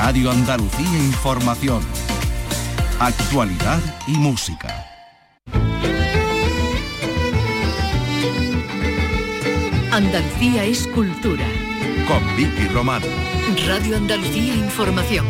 Radio Andalucía Información. Actualidad y música. Andalucía es cultura. Con Vicky Román. Radio Andalucía Información.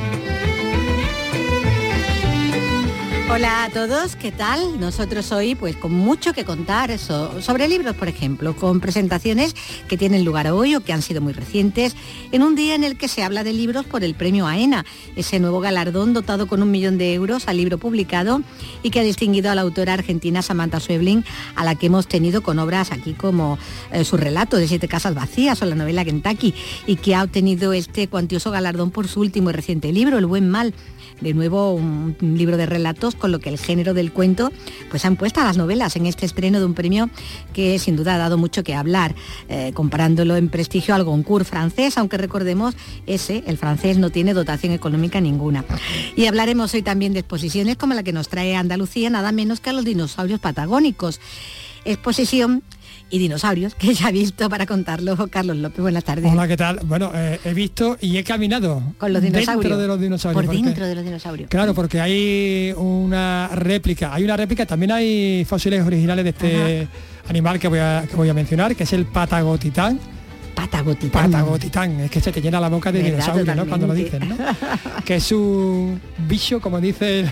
Hola a todos, ¿qué tal? Nosotros hoy pues con mucho que contar sobre libros, por ejemplo, con presentaciones que tienen lugar hoy o que han sido muy recientes, en un día en el que se habla de libros por el premio AENA, ese nuevo galardón dotado con 1 millón de euros al libro publicado y que ha distinguido a la autora argentina Samantha Schweblin, a la que hemos tenido con obras aquí como su relato de 7 casas vacías o la novela Kentucky, y que ha obtenido este cuantioso galardón por su último y reciente libro, El buen mal. De nuevo, un libro de relatos, con lo que el género del cuento pues han puesto a las novelas en este estreno de un premio que sin duda ha dado mucho que hablar, comparándolo en prestigio al Goncourt francés, aunque recordemos, el francés no tiene dotación económica ninguna. Y hablaremos hoy también de exposiciones como la que nos trae Andalucía, nada menos que a los dinosaurios patagónicos. Exposición y dinosaurios que ya ha visto para contarlo Carlos López. Buenas tardes. Hola, ¿qué tal? Bueno, he visto y he caminado con los dinosaurios. Dentro de los dinosaurios. Por dentro de los dinosaurios. Claro, porque hay una réplica, también hay fósiles originales de este animal que voy a mencionar, que es el Patagotitán. Patagotitán, es que se te llena la boca de dinosaurio, ¿no? Cuando lo dicen, ¿no? Que es un bicho, como dice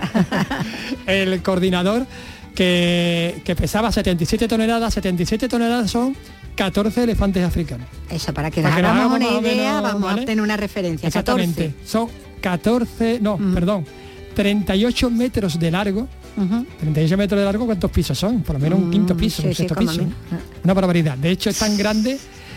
el coordinador, que pesaba 77 toneladas. 77 toneladas son 14 elefantes africanos. Eso, para que nos hagamos una idea, vamos a tener una referencia. Exactamente. 14. Son 38 metros de largo. 38 metros de largo, ¿cuántos pisos son? Por lo menos un quinto piso, un sexto piso. Una barbaridad. De hecho, es tan grande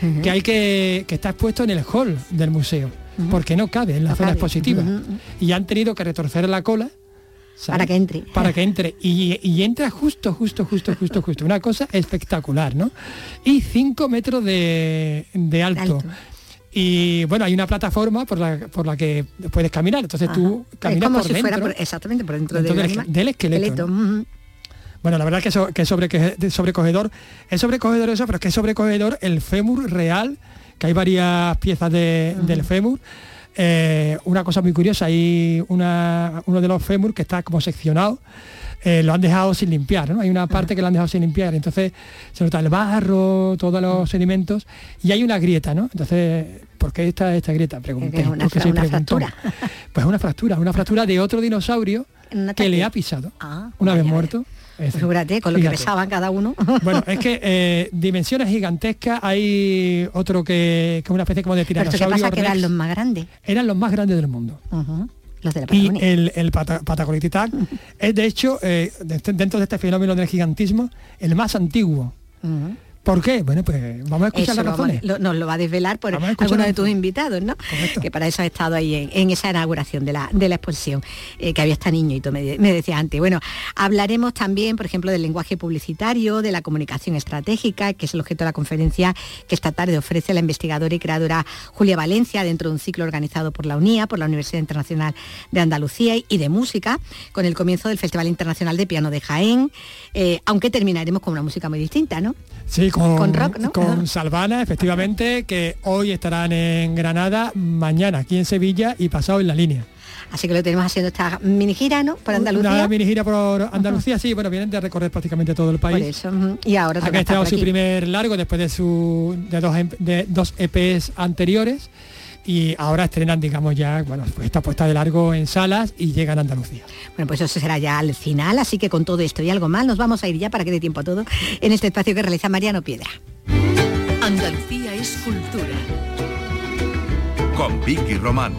que está expuesto en el hall del museo, porque no cabe en la zona expositiva. Y han tenido que retorcer la cola, ¿sabes? Para que entre. Y entra justo. Una cosa espectacular, ¿no? Y 5 metros de alto. Y bueno, hay una plataforma por la que puedes caminar. Entonces tú caminas como por si dentro. Fuera exactamente por dentro del esqueleto. ¿No? Bueno, la verdad es que es sobrecogedor. Es sobrecogedor eso, pero es que es sobrecogedor el fémur real, que hay varias piezas del fémur. Una cosa muy curiosa, hay uno de los fémur que está como seccionado, lo han dejado sin limpiar, ¿no? Hay una parte que lo han dejado sin limpiar, entonces se nota el barro, todos los sedimentos, y hay una grieta, ¿no? Entonces, ¿por qué esta grieta? Pregunté. Una fractura. Pues una fractura de otro dinosaurio que le ha pisado una vez muerto. Figúrate, con lo que pesaban cada uno. Bueno, es que dimensiones gigantescas. Hay otro que es una especie como de tiranosaurio. ¿Pero qué pasa? Que eran los más grandes. Eran los más grandes del mundo. Los de la Patagonia. Y el Patagotitán es, de hecho, dentro de este fenómeno del gigantismo, el más antiguo. ¿Por qué? Bueno, pues vamos a escuchar las razones. Nos lo va a desvelar por alguno de tus invitados, ¿no? Correcto. Que para eso ha estado ahí en esa inauguración de la exposición, que había hasta niño, y tú me decías antes. Bueno, hablaremos también, por ejemplo, del lenguaje publicitario, de la comunicación estratégica, que es el objeto de la conferencia que esta tarde ofrece la investigadora y creadora Julia Valencia, dentro de un ciclo organizado por la UNIA, por la Universidad Internacional de Andalucía, y de música, con el comienzo del Festival Internacional de Piano de Jaén, aunque terminaremos con una música muy distinta, ¿no? Sí, con rock, ¿no? Con Salvana, efectivamente, que hoy estarán en Granada, mañana aquí en Sevilla y pasado en La Línea. Así que lo tenemos haciendo esta mini gira, ¿no? Por Andalucía. Una mini gira por Andalucía, sí, bueno, vienen de recorrer prácticamente todo el país. Por eso, y ahora han estado su primer largo después de dos EPs anteriores, y ahora estrenan, digamos, ya, bueno, pues esta puesta de largo en salas y llegan a Andalucía. Bueno, pues eso será ya al final, así que con todo esto y algo más nos vamos a ir ya, para que dé tiempo a todo, en este espacio que realiza Mariano Piedra. Andalucía es cultura. Con Vicky Román.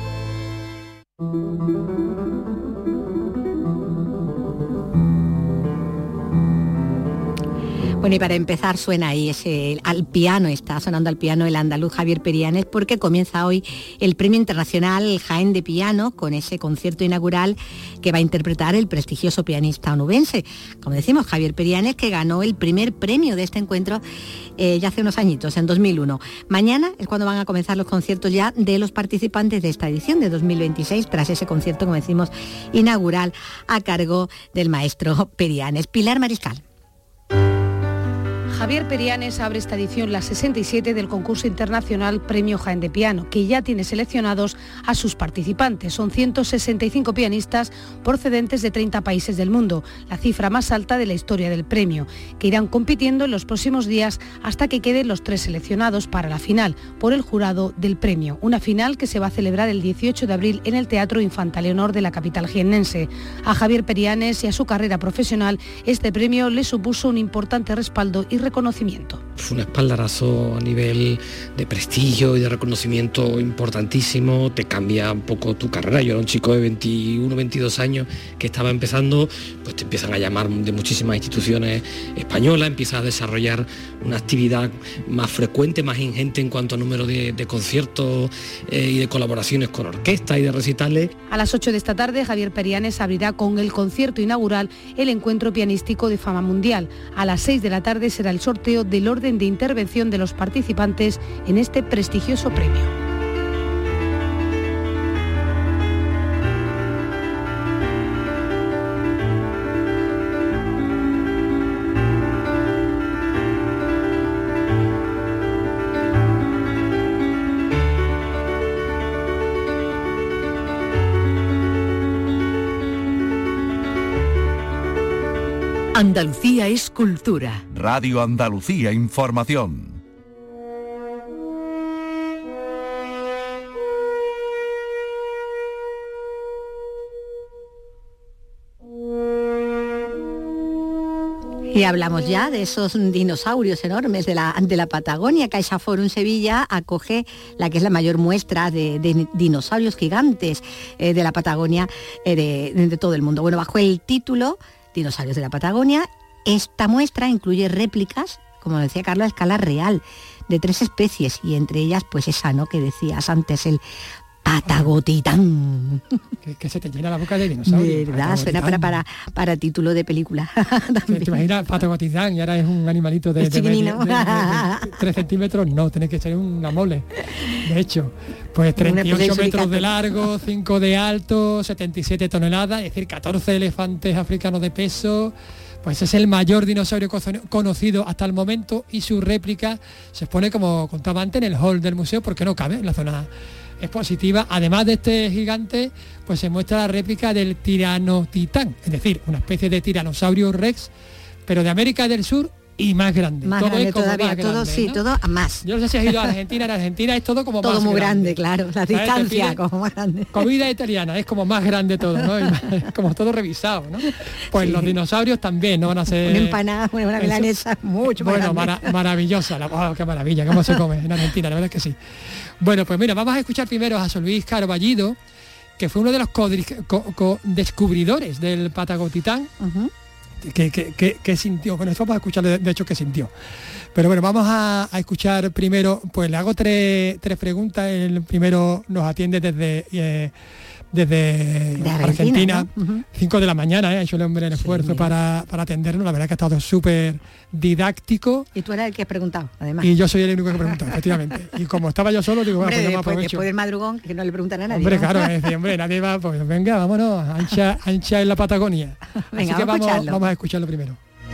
Bueno, y para empezar suena ahí al piano, está sonando al piano el andaluz Javier Perianes, porque comienza hoy el Premio Internacional Jaén de Piano, con ese concierto inaugural que va a interpretar el prestigioso pianista onubense. Como decimos, Javier Perianes, que ganó el primer premio de este encuentro ya hace unos añitos, en 2001. Mañana es cuando van a comenzar los conciertos ya de los participantes de esta edición de 2026, tras ese concierto, como decimos, inaugural a cargo del maestro Perianes. Pilar Mariscal. Javier Perianes abre esta edición, la 67, del concurso internacional Premio Jaén de Piano, que ya tiene seleccionados a sus participantes. Son 165 pianistas procedentes de 30 países del mundo, la cifra más alta de la historia del premio, que irán compitiendo en los próximos días hasta que queden los 3 seleccionados para la final por el jurado del premio. Una final que se va a celebrar el 18 de abril en el Teatro Infanta Leonor de la capital jiennense. A Javier Perianes y a su carrera profesional, este premio le supuso un importante respaldo y reconocimiento. Fue un espaldarazo a nivel de prestigio y de reconocimiento importantísimo, te cambia un poco tu carrera. Yo era un chico de 21, 22 años que estaba empezando, pues te empiezan a llamar de muchísimas instituciones españolas, empiezas a desarrollar una actividad más frecuente, más ingente en cuanto a número de conciertos y de colaboraciones con orquesta y de recitales. A las 8 de esta tarde, Javier Perianes abrirá con el concierto inaugural el encuentro pianístico de fama mundial. A las 6 de la tarde será el sorteo del orden de intervención de los participantes en este prestigioso premio. Andalucía es cultura. Radio Andalucía Información. Y hablamos ya de esos dinosaurios enormes de la Patagonia. CaixaForum Sevilla acoge la que es la mayor muestra de dinosaurios gigantes de la Patagonia de todo el mundo. Bueno, bajo el título Dinosaurios de la Patagonia, esta muestra incluye réplicas, como decía Carlos, a escala real, de 3 especies, y entre ellas, pues esa, ¿no?, que decías antes, el Patagotitán. Que se te llena la boca de dinosaurio. ¿Verdad? Suena para título de película. ¿Te imaginas Patagotitán y ahora es un animalito de 3 centímetros? No, tiene que ser una mole. De hecho, pues 38 metros de largo, 5 de alto, 77 toneladas, es decir, 14 elefantes africanos de peso. Pues es el mayor dinosaurio conocido hasta el momento, y su réplica se expone, como contaba antes, en el hall del museo, porque no cabe en la zona expositiva. Además de este gigante, pues se muestra la réplica del Tiranotitán, es decir, una especie de tiranosaurio rex, pero de América del Sur y más grande. Más todo grande es como todavía, más todo, grande, sí, ¿no? todo a más. Yo no sé si has ido a Argentina, en Argentina es todo como todo más muy grande, grande, claro, la distancia como más grande. Comida italiana, es como más grande todo, ¿no? Es como todo revisado, ¿no? Pues sí. Los dinosaurios también no van a ser... Una empanada, una milanesa mucho más grande. Maravillosa, qué maravilla, cómo se come en Argentina, la verdad es que sí. Bueno, pues mira, vamos a escuchar primero a José Luis Carballido, que fue uno de los descubridores del Patagotitán. Uh-huh. ¿Qué sintió? Bueno, esto vamos a escuchar de hecho qué sintió. Pero bueno, vamos a escuchar primero, pues le hago tres preguntas. El primero nos atiende desde Argentina, ¿no? 5 de la mañana, ha hecho el hombre el esfuerzo para atendernos. La verdad que ha estado súper didáctico. Y tú eras el que has preguntado, además. Y yo soy el único que preguntó, efectivamente. Y como estaba yo solo, digo, hombre, bueno, pues después del madrugón, que no le preguntan a nadie. Hombre, ¿no? claro, es decir, hombre, nadie va, pues venga, vámonos, ancha en la Patagonia. Venga, así que vamos a escucharlo primero.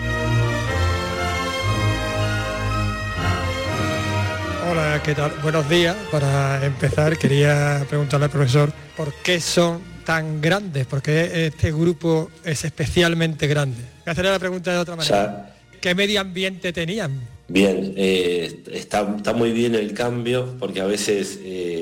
Hola, ¿qué tal? Buenos días. Para empezar, quería preguntarle al profesor por qué son tan grandes, por qué este grupo es especialmente grande. Voy a hacer la pregunta de otra manera. ¿Qué medio ambiente tenían? Bien, está muy bien el cambio, porque a veces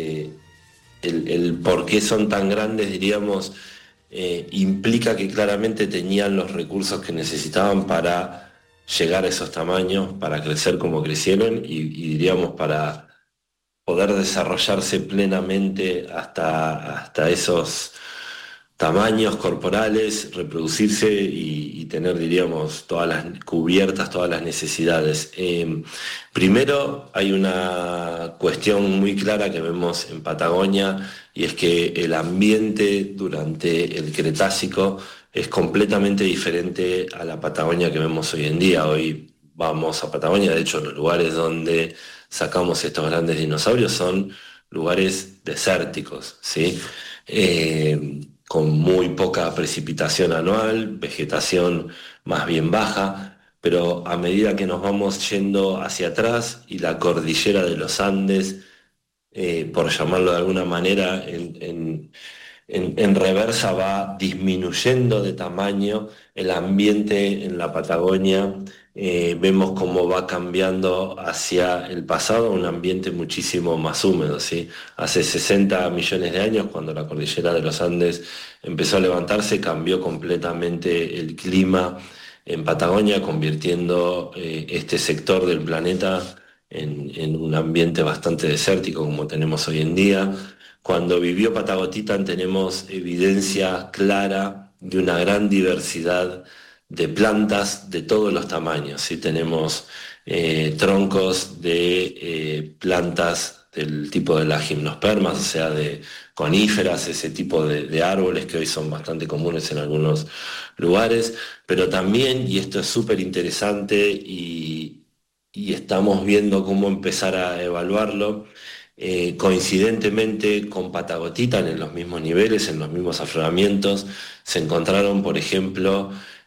el por qué son tan grandes, diríamos, implica que claramente tenían los recursos que necesitaban para llegar a esos tamaños, para crecer como crecieron y diríamos para poder desarrollarse plenamente hasta esos tamaños corporales, reproducirse y tener, diríamos, todas las necesidades. Primero, hay una cuestión muy clara que vemos en Patagonia, y es que el ambiente durante el Cretácico es completamente diferente a la Patagonia que vemos hoy en día. Hoy vamos a Patagonia, de hecho los lugares donde sacamos estos grandes dinosaurios son lugares desérticos, ¿sí? Con muy poca precipitación anual, vegetación más bien baja, pero a medida que nos vamos yendo hacia atrás y la cordillera de los Andes, por llamarlo de alguna manera, en reversa va disminuyendo de tamaño, el ambiente en la Patagonia, vemos cómo va cambiando hacia el pasado, un ambiente muchísimo más húmedo, ¿sí? Hace 60 millones de años, cuando la cordillera de los Andes empezó a levantarse, cambió completamente el clima en Patagonia, convirtiendo este sector del planeta en un ambiente bastante desértico como tenemos hoy en día. Cuando vivió Patagotitan tenemos evidencia clara de una gran diversidad de plantas de todos los tamaños, ¿sí? Tenemos troncos de plantas del tipo de las gimnospermas, o sea, de coníferas, ese tipo de árboles que hoy son bastante comunes en algunos lugares, pero también, y esto es súper interesante y estamos viendo cómo empezar a evaluarlo, coincidentemente con Patagotitan en los mismos niveles, en los mismos afloramientos, se encontraron, por ejemplo,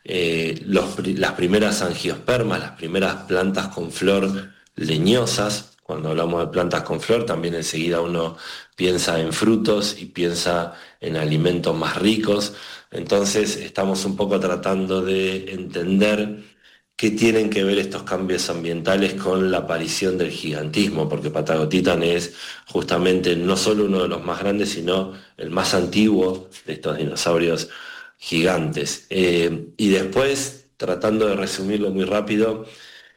las primeras angiospermas, las primeras plantas con flor leñosas. Cuando hablamos de plantas con flor, también enseguida uno piensa en frutos y piensa en alimentos más ricos. Entonces estamos un poco tratando de entender qué tienen que ver estos cambios ambientales con la aparición del gigantismo, porque Patagotitan es justamente no solo uno de los más grandes, sino el más antiguo de estos dinosaurios gigantes. Y después, tratando de resumirlo muy rápido,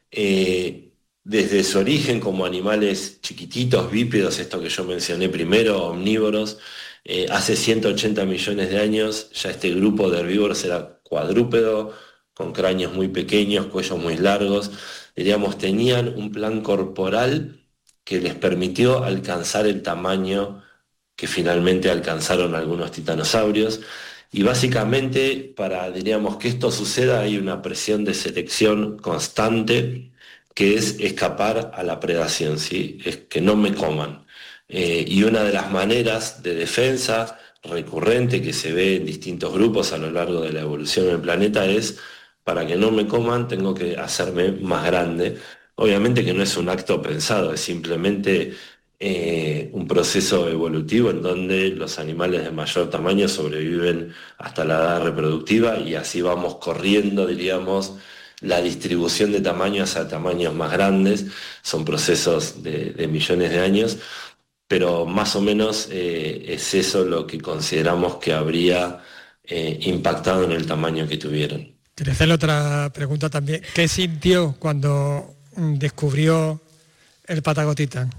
desde su origen como animales chiquititos, bípedos, esto que yo mencioné primero, omnívoros, hace 180 millones de años ya este grupo de herbívoros era cuadrúpedo, con cráneos muy pequeños, cuellos muy largos, diríamos, tenían un plan corporal que les permitió alcanzar el tamaño que finalmente alcanzaron algunos titanosaurios. Y básicamente, para, diríamos, que esto suceda, hay una presión de selección constante, que es escapar a la predación, ¿sí? Es que no me coman. Y una de las maneras de defensa recurrente que se ve en distintos grupos a lo largo de la evolución del planeta es: para que no me coman, tengo que hacerme más grande. Obviamente que no es un acto pensado, es simplemente un proceso evolutivo en donde los animales de mayor tamaño sobreviven hasta la edad reproductiva y así vamos corriendo, diríamos, la distribución de tamaños a tamaños más grandes. Son procesos de millones de años, pero más o menos es eso lo que consideramos que habría impactado en el tamaño que tuvieron. Quería hacerle otra pregunta también. ¿Qué sintió cuando descubrió el Patagotitan?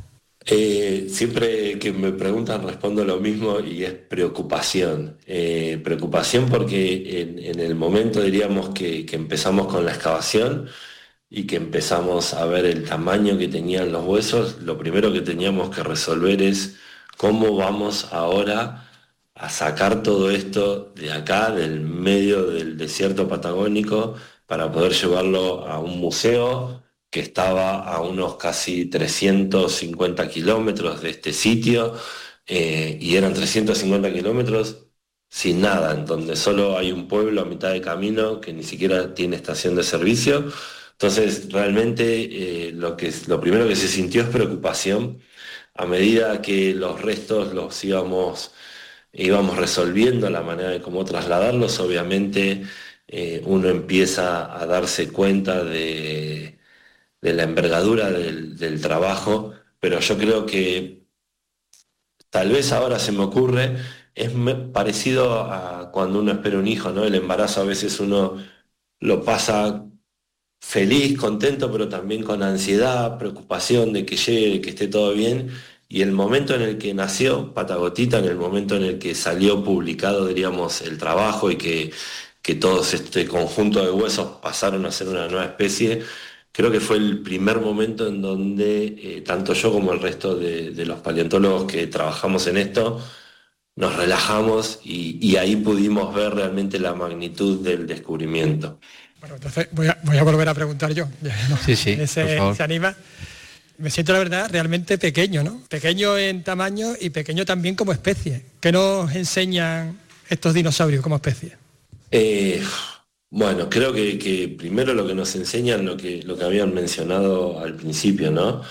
Siempre que me preguntan respondo lo mismo y es preocupación. Preocupación porque en el momento, diríamos, que empezamos con la excavación y que empezamos a ver el tamaño que tenían los huesos, lo primero que teníamos que resolver es cómo vamos ahora a sacar todo esto de acá, del medio del desierto patagónico, para poder llevarlo a un museo que estaba a unos casi 350 kilómetros de este sitio, y eran 350 kilómetros sin nada, en donde solo hay un pueblo a mitad de camino que ni siquiera tiene estación de servicio. Entonces, realmente lo primero que se sintió es preocupación. A medida que los restos los íbamos resolviendo la manera de cómo trasladarlos, obviamente uno empieza a darse cuenta de la envergadura del trabajo, pero yo creo que tal vez ahora se me ocurre, es parecido a cuando uno espera un hijo, ¿no? El embarazo a veces uno lo pasa feliz, contento, pero también con ansiedad, preocupación de que llegue, de que esté todo bien. Y el momento en el que nació Patagotitan, en el momento en el que salió publicado, diríamos, el trabajo y que todo este conjunto de huesos pasaron a ser una nueva especie, creo que fue el primer momento en donde tanto yo como el resto de los paleontólogos que trabajamos en esto nos relajamos y ahí pudimos ver realmente la magnitud del descubrimiento. Bueno, entonces voy a volver a preguntar yo. ¿No? Sí, ¿Se anima? Me siento, la verdad, realmente pequeño, ¿no? Pequeño en tamaño y pequeño también como especie. ¿Qué nos enseñan estos dinosaurios como especie? Bueno, creo que primero lo que nos enseñan, lo que habían mencionado al principio, ¿no?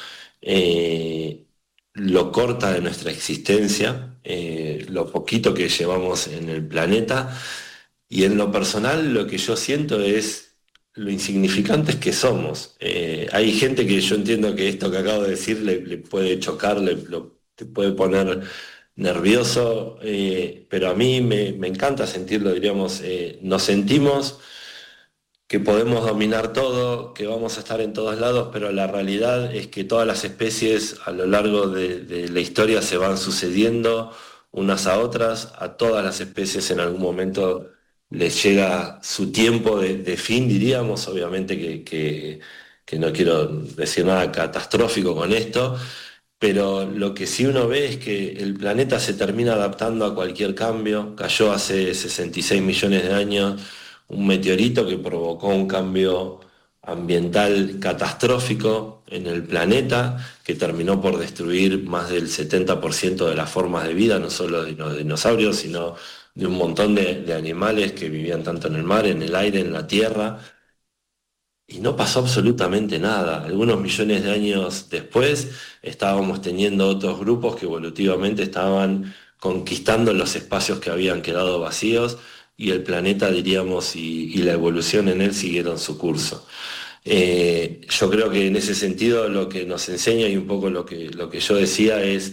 Lo corta de nuestra existencia, lo poquito que llevamos en el planeta, y en lo personal lo que yo siento es lo insignificantes que somos. Hay gente que yo entiendo que esto que acabo de decir le puede chocar, te puede poner nervioso, pero a mí me encanta sentirlo, diríamos, nos sentimos que podemos dominar todo, que vamos a estar en todos lados, pero la realidad es que todas las especies a lo largo de la historia se van sucediendo unas a otras, a todas las especies en algún momento les llega su tiempo de fin, diríamos, obviamente que no quiero decir nada catastrófico con esto, pero lo que sí uno ve es que el planeta se termina adaptando a cualquier cambio. Cayó hace 66 millones de años un meteorito que provocó un cambio ambiental catastrófico en el planeta, que terminó por destruir más del 70% de las formas de vida, no solo de los dinosaurios, sino de un montón de animales que vivían tanto en el mar, en el aire, en la tierra. Y no pasó absolutamente nada. Algunos millones de años después estábamos teniendo otros grupos que evolutivamente estaban conquistando los espacios que habían quedado vacíos, y el planeta, diríamos, y la evolución en él siguieron su curso. Yo creo que en ese sentido lo que nos enseña, y un poco lo que yo decía, es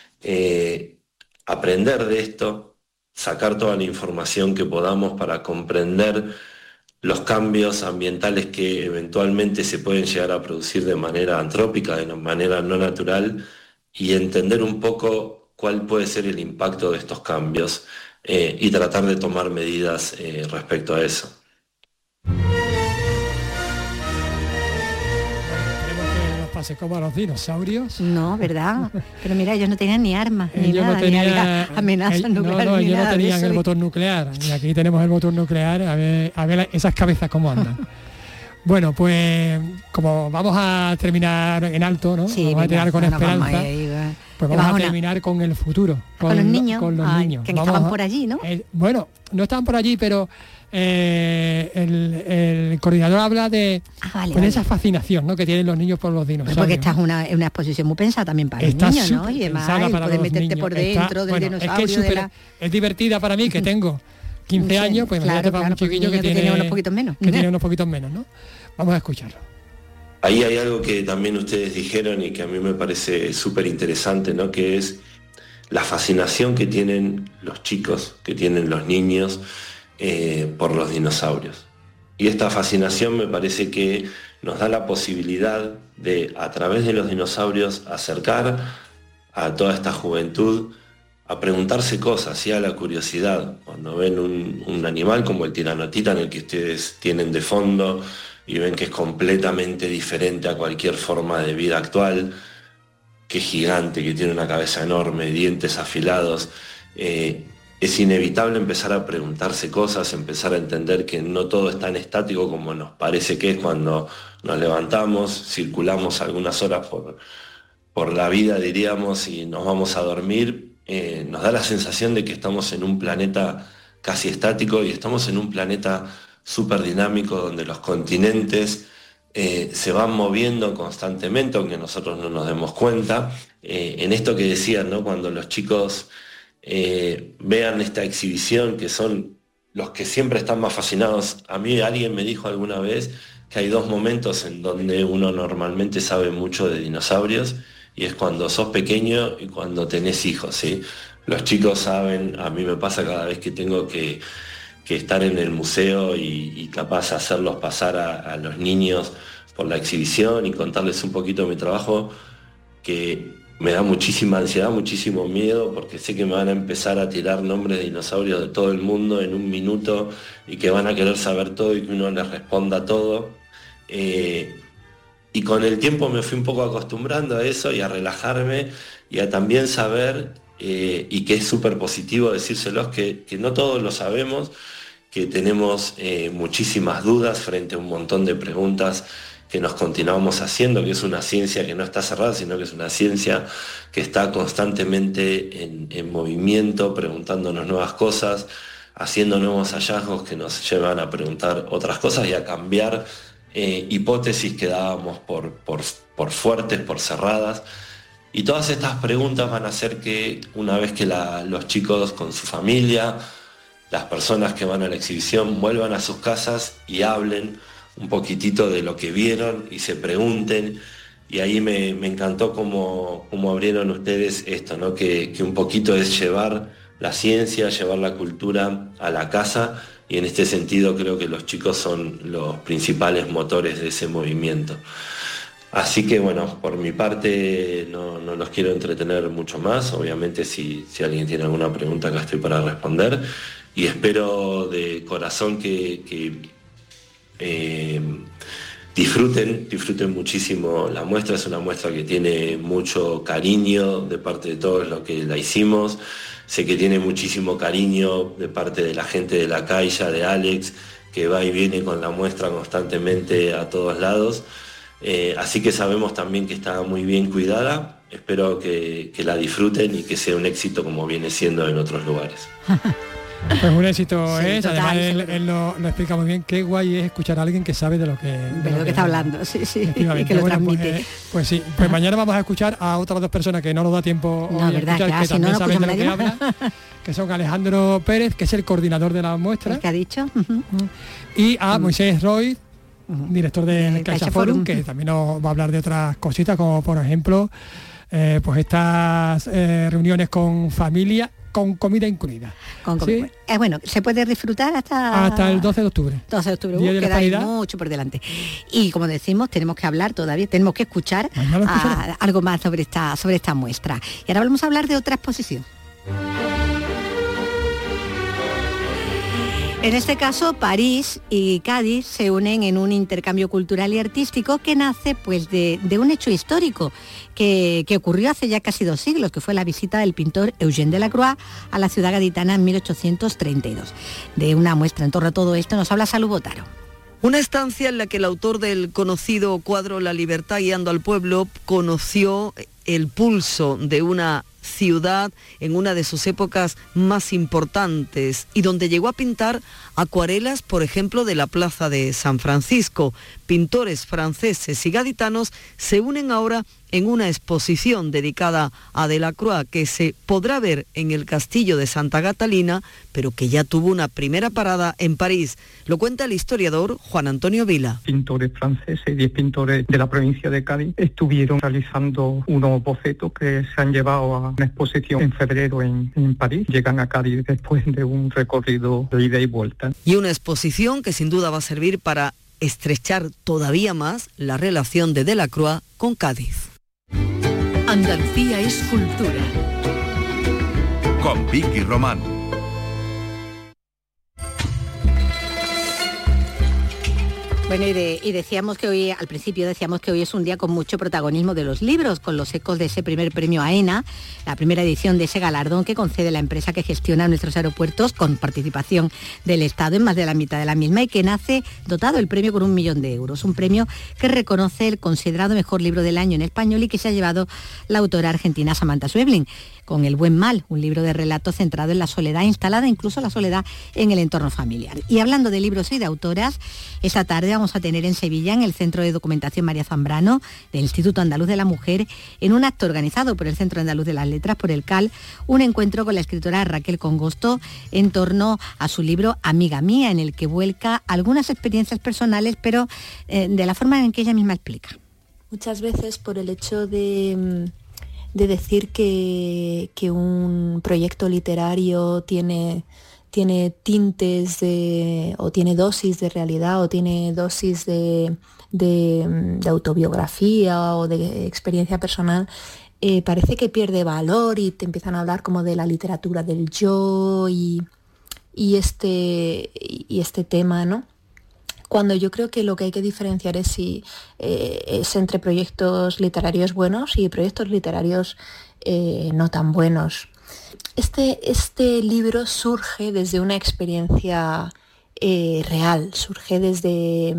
aprender de esto, sacar toda la información que podamos para comprender los cambios ambientales que eventualmente se pueden llegar a producir de manera antrópica, de manera no natural, y entender un poco cuál puede ser el impacto de estos cambios, y tratar de tomar medidas respecto a eso. Pase como a los dinosaurios. No, ¿verdad? Pero mira, ellos no tenían ni armas, ni nada, ni amenazas nucleares. No, ellos no tenían el motor nuclear. Y aquí tenemos el motor nuclear, a ver esas cabezas cómo andan. Bueno, pues como vamos a terminar en alto, ¿no? Sí, vamos a terminar con esperanza. Pues vamos a terminar con el futuro. Con los niños. Con los niños. Que estaban por allí, ¿no? Bueno, no estaban por allí, pero el coordinador habla de esa fascinación, ¿no?, que tienen los niños por los dinosaurios. Porque esta es una exposición muy pensada también para los niños, ¿no? Y además poder meterte niños. Por dentro del dinosaurio. Es divertida para mí, que tengo 15 años, pues imagínate para un chiquillo que tiene unos poquitos menos. Que tiene unos poquitos menos, ¿no? Vamos a escucharlo. Ahí hay algo que también ustedes dijeron y que a mí me parece súper interesante, ¿no?, que es la fascinación que tienen los chicos, que tienen los niños por los dinosaurios. Y esta fascinación me parece que nos da la posibilidad de, a través de los dinosaurios, acercar a toda esta juventud a preguntarse cosas, y a la curiosidad. Cuando ven un animal como el Tiranotita, el que ustedes tienen de fondo, y ven que es completamente diferente a cualquier forma de vida actual, que es gigante, que tiene una cabeza enorme, dientes afilados, es inevitable empezar a preguntarse cosas, empezar a entender que no todo es tan estático como nos parece que es cuando nos levantamos, circulamos algunas horas por la vida, diríamos, y nos vamos a dormir. Nos da la sensación de que estamos en un planeta casi estático, y estamos en un planeta súper dinámico, donde los continentes se van moviendo constantemente, aunque nosotros no nos demos cuenta. En esto que decían, ¿no?, cuando los chicos vean esta exhibición, que son los que siempre están más fascinados. A mí alguien me dijo alguna vez que hay dos momentos en donde uno normalmente sabe mucho de dinosaurios, y es cuando sos pequeño y cuando tenés hijos, ¿sí? Los chicos saben, a mí me pasa cada vez que tengo que estar en el museo y capaz hacerlos pasar a los niños por la exhibición y contarles un poquito de mi trabajo, que me da muchísima ansiedad, muchísimo miedo, porque sé que me van a empezar a tirar nombres de dinosaurios de todo el mundo en un minuto, y que van a querer saber todo y que uno les responda todo. Y con el tiempo me fui un poco acostumbrando a eso, y a relajarme, y a también saber, y que es súper positivo decírselos, que no todos lo sabemos, que tenemos muchísimas dudas frente a un montón de preguntas que nos continuamos haciendo, que es una ciencia que no está cerrada, sino que es una ciencia que está constantemente en movimiento, preguntándonos nuevas cosas. haciendo nuevos hallazgos que nos llevan a preguntar otras cosas y a cambiar hipótesis que dábamos por fuertes, por cerradas. Y todas estas preguntas van a hacer que una vez que los chicos con su familia, las personas que van a la exhibición, vuelvan a sus casas y hablen un poquitito de lo que vieron y se pregunten. Y ahí me encantó cómo abrieron ustedes esto, ¿no? Que un poquito es llevar la ciencia, llevar la cultura a la casa, y en este sentido creo que los chicos son los principales motores de ese movimiento. Así que bueno, por mi parte no los quiero entretener mucho más. Obviamente si alguien tiene alguna pregunta, acá estoy para responder, y espero de corazón que disfruten muchísimo la muestra. Es una muestra que tiene mucho cariño de parte de todos los que la hicimos. Sé que tiene muchísimo cariño de parte de la gente de la Caixa, de Alex, que va y viene con la muestra constantemente a todos lados. Así que sabemos también que está muy bien cuidada. Espero que la disfruten y que sea un éxito como viene siendo en otros lugares. Pues un éxito es, total, además él lo explica muy bien. Qué guay es escuchar a alguien que sabe de lo que está hablando, sí, y que lo transmite. Pues sí, pues mañana vamos a escuchar a otras dos personas que no nos da tiempo hoy a escuchar, que también saben de lo que hablan, que son Alejandro Pérez, que es el coordinador de la muestra, el que ha dicho, y a Moisés Roy, director del CaixaForum, que también nos va a hablar de otras cositas, como por ejemplo pues estas reuniones con familia, con comida incluida. ¿Sí? Bueno, se puede disfrutar hasta el 12 de octubre. 12 de octubre, queda ahí mucho por delante. Y como decimos, tenemos que hablar todavía, tenemos que escuchar algo más sobre esta muestra. Y ahora vamos a hablar de otra exposición. En este caso, París y Cádiz se unen en un intercambio cultural y artístico que nace pues de un hecho histórico que ocurrió hace ya casi 2 siglos, que fue la visita del pintor Eugène Delacroix a la ciudad gaditana en 1832. De una muestra en torno a todo esto nos habla Salud Botaro. Una estancia en la que el autor del conocido cuadro La libertad guiando al pueblo conoció el pulso de una ciudad en una de sus épocas más importantes y donde llegó a pintar acuarelas, por ejemplo, de la Plaza de San Francisco. Pintores franceses y gaditanos se unen ahora en una exposición dedicada a Delacroix que se podrá ver en el Castillo de Santa Catalina, pero que ya tuvo una primera parada en París. Lo cuenta el historiador Juan Antonio Vila. Pintores franceses, 10 pintores de la provincia de Cádiz, estuvieron realizando unos bocetos que se han llevado a una exposición en febrero en París. Llegan a Cádiz después de un recorrido de ida y vuelta. Y una exposición que sin duda va a servir para estrechar todavía más la relación de Delacroix con Cádiz. Andalucía es cultura. Con Vicky Román. Bueno, y decíamos que hoy, al principio decíamos que hoy es un día con mucho protagonismo de los libros, con los ecos de ese primer premio AENA, la primera edición de ese galardón que concede la empresa que gestiona nuestros aeropuertos con participación del Estado en más de la mitad de la misma y que nace dotado el premio con 1 millón de euros. Un premio que reconoce el considerado mejor libro del año en español y que se ha llevado la autora argentina Samantha Schweblin, con El buen mal, un libro de relato centrado en la soledad, instalada incluso la soledad en el entorno familiar. Y hablando de libros y de autoras, esta tarde vamos a tener en Sevilla, en el Centro de Documentación María Zambrano, del Instituto Andaluz de la Mujer, en un acto organizado por el Centro Andaluz de las Letras, por el CAL, un encuentro con la escritora Raquel Congosto en torno a su libro Amiga Mía, en el que vuelca algunas experiencias personales, pero de la forma en que ella misma explica. Muchas veces por el hecho de decir que un proyecto literario tiene tintes o tiene dosis de realidad o tiene dosis de autobiografía o de experiencia personal, parece que pierde valor y te empiezan a hablar como de la literatura del yo y este tema, ¿no? Cuando yo creo que lo que hay que diferenciar es si es entre proyectos literarios buenos y proyectos literarios no tan buenos. Este libro surge desde una experiencia real, surge desde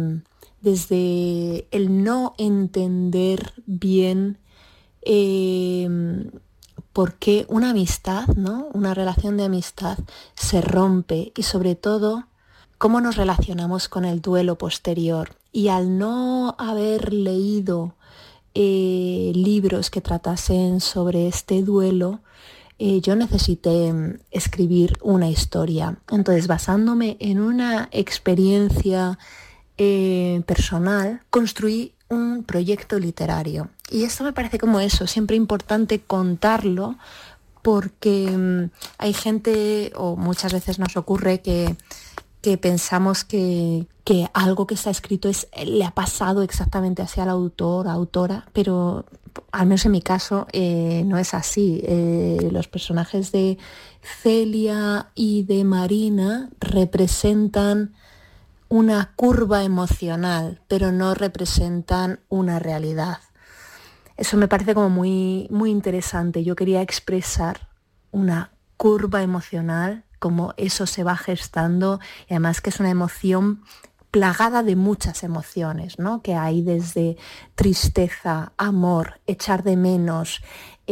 el no entender bien por qué una amistad, ¿no? Una relación de amistad se rompe y sobre todo cómo nos relacionamos con el duelo posterior. Y al no haber leído libros que tratasen sobre este duelo, yo necesité escribir una historia. Entonces, basándome en una experiencia personal, construí un proyecto literario. Y esto me parece como eso, siempre importante contarlo, porque hay gente, o muchas veces nos ocurre que pensamos que algo que está escrito le ha pasado exactamente hacia el autor o autora, pero al menos en mi caso no es así. Los personajes de Celia y de Marina representan una curva emocional, pero no representan una realidad. Eso me parece como muy, muy interesante. Yo quería expresar una curva emocional, como eso se va gestando, y además que es una emoción plagada de muchas emociones, ¿no? Que hay desde tristeza, amor, echar de menos,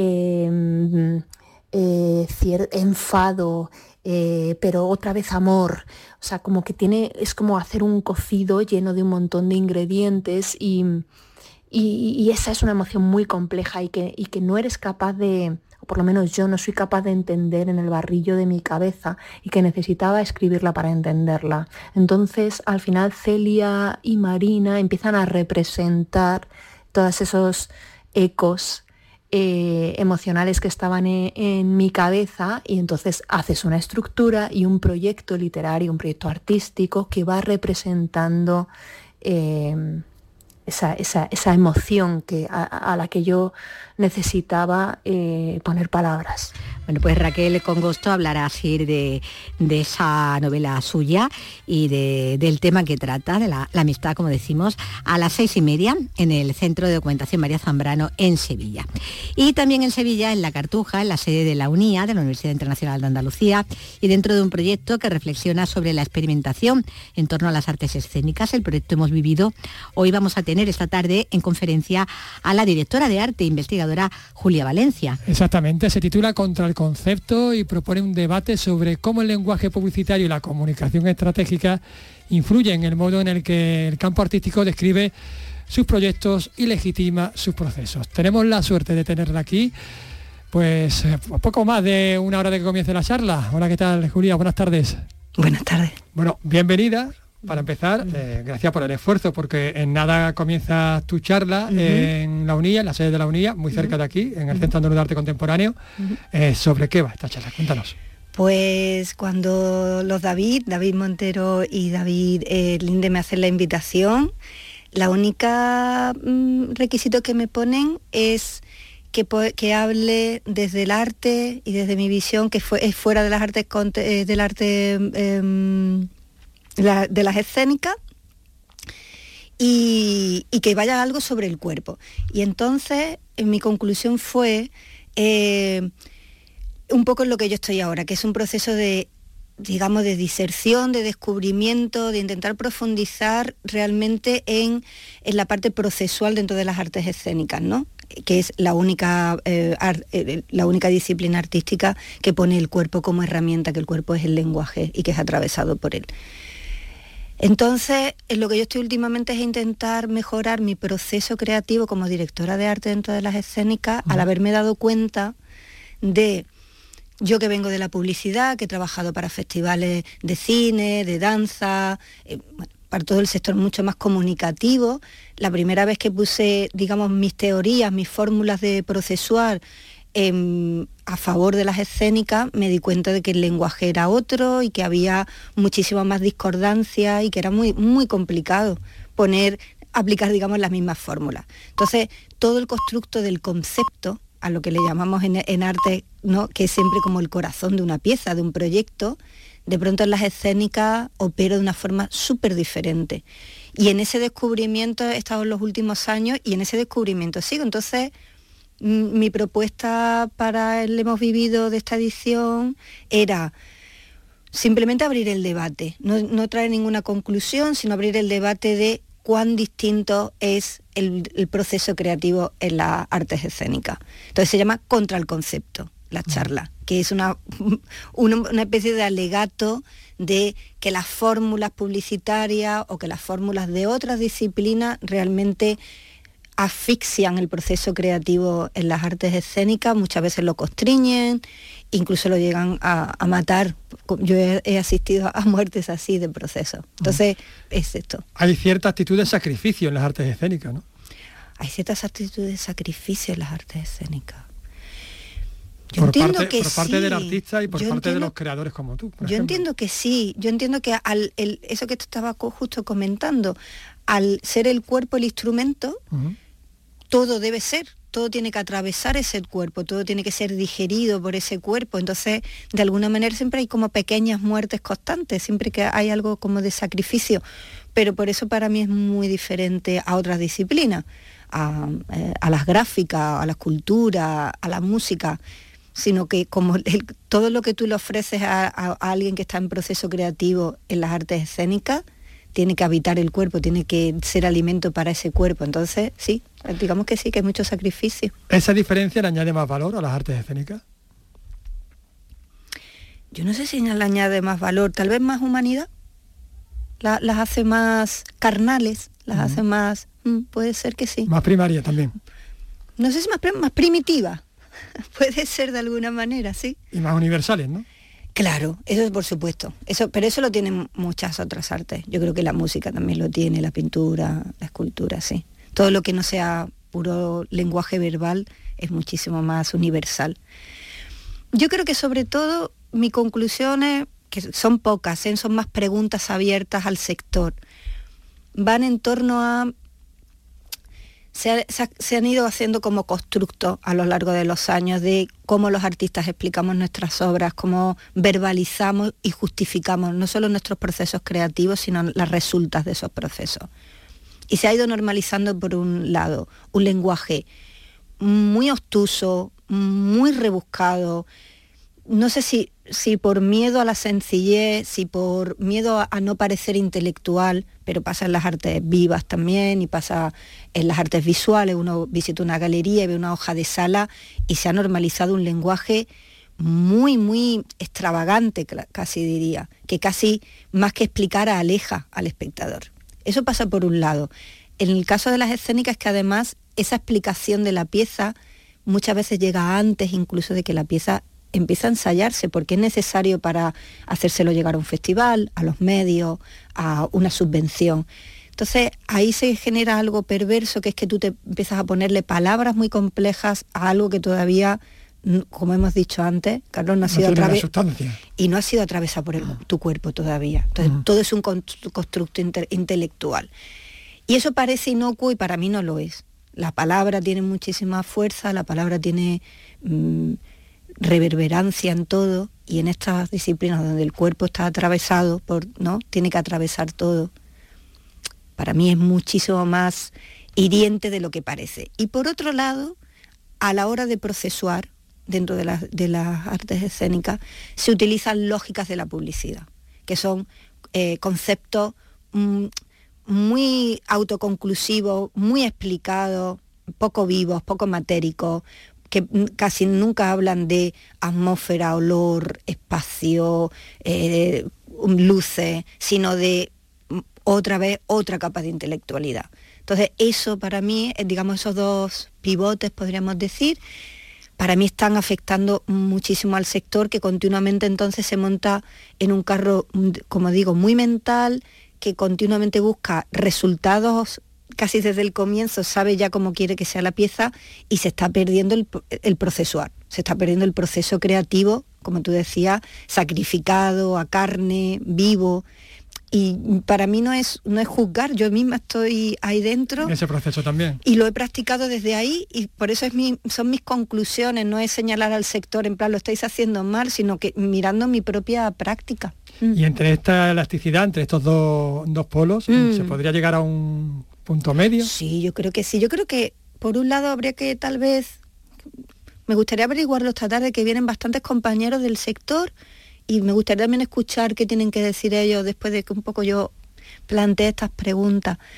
enfado, pero otra vez amor. O sea, como que es como hacer un cocido lleno de un montón de ingredientes y esa es una emoción muy compleja y que no eres capaz de, o por lo menos yo no soy capaz de entender en el barrillo de mi cabeza, y que necesitaba escribirla para entenderla. Entonces, al final, Celia y Marina empiezan a representar todos esos ecos emocionales que estaban en mi cabeza, y entonces haces una estructura y un proyecto literario, un proyecto artístico que va representando esa emoción a la que yo necesitaba poner palabras. Bueno, pues Raquel Congosto hablará así de esa novela suya y del tema que trata, de la amistad, como decimos, a las 6:30 en el Centro de Documentación María Zambrano en Sevilla. Y también en Sevilla, en La Cartuja, en la sede de la UNIA, de la Universidad Internacional de Andalucía, y dentro de un proyecto que reflexiona sobre la experimentación en torno a las artes escénicas. El proyecto Hemos Vivido. Hoy vamos a tener esta tarde en conferencia a la directora de arte e investigadora Julia Valencia. Exactamente, se titula Contra el concepto y propone un debate sobre cómo el lenguaje publicitario y la comunicación estratégica influyen en el modo en el que el campo artístico describe sus proyectos y legitima sus procesos. Tenemos la suerte de tenerla aquí, pues poco más de una hora de que comience la charla. Hola, ¿qué tal, Julia? Buenas tardes. Buenas tardes. Bueno, bienvenida. Para empezar, gracias por el esfuerzo, porque en nada comienza tu charla en la UNIA, en la sede de la UNIA, muy cerca de aquí, en el Centro Andaluz de Arte Contemporáneo. ¿Sobre qué va esta charla? Cuéntanos. Pues cuando los David Montero y David Linde me hacen la invitación, la única requisito que me ponen es que hable desde el arte y desde mi visión, que es fuera de las artes del arte de las escénicas, y que vaya algo sobre el cuerpo. Y entonces mi conclusión fue un poco en lo que yo estoy ahora, que es un proceso de diserción, de descubrimiento, de intentar profundizar realmente en la parte procesual dentro de las artes escénicas, ¿no? Que es la única disciplina artística que pone el cuerpo como herramienta, que el cuerpo es el lenguaje y que es atravesado por él. Entonces, lo que yo estoy últimamente es intentar mejorar mi proceso creativo como directora de arte dentro de las escénicas, al haberme dado cuenta de, yo que vengo de la publicidad, que he trabajado para festivales de cine, de danza, para todo el sector mucho más comunicativo. La primera vez que puse, digamos, mis teorías, mis fórmulas de procesuar a favor de las escénicas, me di cuenta de que el lenguaje era otro y que había muchísima más discordancia y que era muy, muy complicado aplicar, digamos, las mismas fórmulas. Entonces, todo el constructo del concepto, a lo que le llamamos en arte, ¿no?, que es siempre como el corazón de una pieza, de un proyecto, de pronto en las escénicas opera de una forma súper diferente. Y en ese descubrimiento he estado en los últimos años y en ese descubrimiento sigo. Entonces, mi propuesta para el Hemos Vivido de esta edición era simplemente abrir el debate, no traer ninguna conclusión, sino abrir el debate de cuán distinto es el proceso creativo en las artes escénicas. Entonces se llama Contra el concepto, la charla, que es una especie de alegato de que las fórmulas publicitarias o que las fórmulas de otras disciplinas realmente asfixian el proceso creativo en las artes escénicas, muchas veces lo constriñen, incluso lo llegan a matar. Yo he asistido a muertes así de proceso. Entonces, es esto. Hay cierta actitud de sacrificio en las artes escénicas, ¿no? Hay ciertas actitudes de sacrificio en las artes escénicas. Por parte del artista y por parte de los creadores como tú. Yo entiendo que sí. Yo entiendo que eso que te estaba justo comentando, al ser el cuerpo el instrumento, todo tiene que atravesar ese cuerpo, todo tiene que ser digerido por ese cuerpo. Entonces, de alguna manera siempre hay como pequeñas muertes constantes, siempre que hay algo como de sacrificio. Pero por eso para mí es muy diferente a otras disciplinas, a las gráficas, a la escultura, a la música, sino que como todo lo que tú le ofreces a alguien que está en proceso creativo en las artes escénicas, tiene que habitar el cuerpo, tiene que ser alimento para ese cuerpo. Entonces, sí, digamos que sí, que hay mucho sacrificio. ¿Esa diferencia le añade más valor a las artes escénicas? Yo no sé si le añade más valor, tal vez más humanidad. Las hace más carnales, las hace más... puede ser que sí. Más primaria también. No sé si más primitiva. Puede ser de alguna manera, sí. Y más universales, ¿no? Claro, eso es por supuesto. Pero eso lo tienen muchas otras artes. Yo creo que la música también lo tiene, la pintura, la escultura, sí. Todo lo que no sea puro lenguaje verbal es muchísimo más universal. Yo creo que sobre todo mi conclusión es, que son pocas, son más preguntas abiertas al sector. Van en torno a... Se han ido haciendo como constructos a lo largo de los años de cómo los artistas explicamos nuestras obras, cómo verbalizamos y justificamos no solo nuestros procesos creativos, sino las resultas de esos procesos. Y se ha ido normalizando, por un lado, un lenguaje muy obtuso, muy rebuscado. No sé si por miedo a la sencillez, si por miedo a no parecer intelectual, pero pasa en las artes vivas también y pasa en las artes visuales. Uno visita una galería y ve una hoja de sala y se ha normalizado un lenguaje muy, muy extravagante, casi diría, que casi más que explicar aleja al espectador. Eso pasa por un lado. En el caso de las escénicas, que además esa explicación de la pieza muchas veces llega antes incluso de que la pieza empieza a ensayarse, porque es necesario para hacérselo llegar a un festival, a los medios, a una subvención. Entonces ahí se genera algo perverso, que es que tú te empiezas a ponerle palabras muy complejas a algo que todavía, como hemos dicho antes, Carlos, no ha sido atravesado y no ha sido atravesado por tu cuerpo todavía. Entonces todo es un constructo intelectual. Y eso parece inocuo y para mí no lo es. La palabra tiene muchísima fuerza, la palabra tiene reverberancia en todo, y en estas disciplinas donde el cuerpo está atravesado tiene que atravesar todo. Para mí es muchísimo más hiriente de lo que parece. Y por otro lado, a la hora de procesuar dentro de las artes escénicas, se utilizan lógicas de la publicidad, que son conceptos muy autoconclusivos, muy explicados, poco vivos, poco matéricos, que casi nunca hablan de atmósfera, olor, espacio, luces, sino de otra vez otra capa de intelectualidad. Entonces eso para mí, digamos, esos dos pivotes, podríamos decir, para mí están afectando muchísimo al sector, que continuamente entonces se monta en un carro, como digo, muy mental, que continuamente busca resultados. Casi desde el comienzo sabe ya cómo quiere que sea la pieza, y se está perdiendo el procesuar, se está perdiendo el proceso creativo, como tú decías, sacrificado, a carne, vivo. Y para mí no es juzgar, yo misma estoy ahí dentro. En ese proceso también. Y lo he practicado desde ahí, y por eso son mis conclusiones, no es señalar al sector en plan lo estáis haciendo mal, sino que mirando mi propia práctica. Y entre esta elasticidad, entre estos dos polos, ¿se podría llegar a un punto medio? Sí, yo creo que sí. Yo creo que por un lado habría que tal vez, me gustaría averiguarlo esta tarde, que vienen bastantes compañeros del sector, y me gustaría también escuchar qué tienen que decir ellos después de que un poco yo planteé estas preguntas.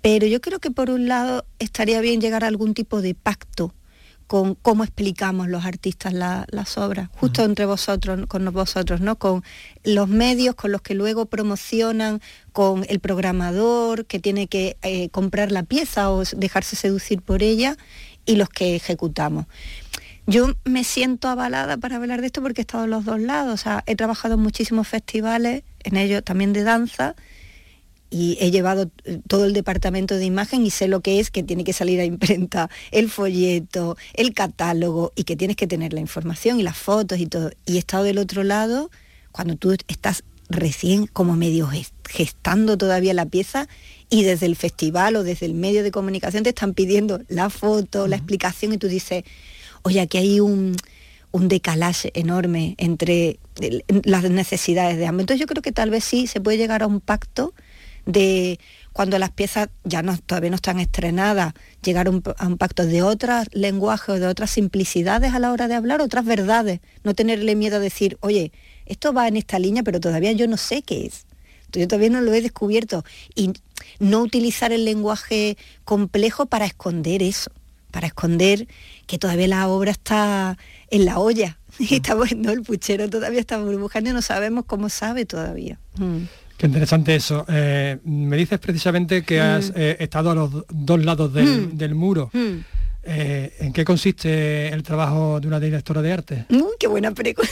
Pero yo creo que por un lado estaría bien llegar a algún tipo de pacto con cómo explicamos los artistas las obras, justo entre vosotros, con vosotros, ¿no? Con los medios, con los que luego promocionan, con el programador que tiene que comprar la pieza o dejarse seducir por ella, y los que ejecutamos. Yo me siento avalada para hablar de esto porque he estado en los dos lados. O sea, he trabajado en muchísimos festivales, en ellos también de danza, y he llevado todo el departamento de imagen y sé lo que es que tiene que salir a imprenta, el folleto, el catálogo, y que tienes que tener la información y las fotos y todo. Y he estado del otro lado, cuando tú estás recién como medio gestando todavía la pieza, y desde el festival o desde el medio de comunicación te están pidiendo la foto, la explicación, y tú dices, oye, aquí hay un decalaje enorme entre las necesidades de ambos. Entonces yo creo que tal vez sí se puede llegar a un pacto de cuando las piezas todavía no están estrenadas, llegar a un pacto de otros lenguajes o de otras simplicidades a la hora de hablar, otras verdades, no tenerle miedo a decir, oye, esto va en esta línea, pero todavía yo no sé qué es, yo todavía no lo he descubierto, y no utilizar el lenguaje complejo para esconder eso, para esconder que todavía la obra está en la olla, y está bueno, el puchero todavía está burbujando y no sabemos cómo sabe todavía. Qué interesante eso. Me dices precisamente que has estado a los dos lados del muro. ¿En qué consiste el trabajo de una directora de arte? ¡Qué buena pregunta!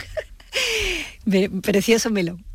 Precioso melón.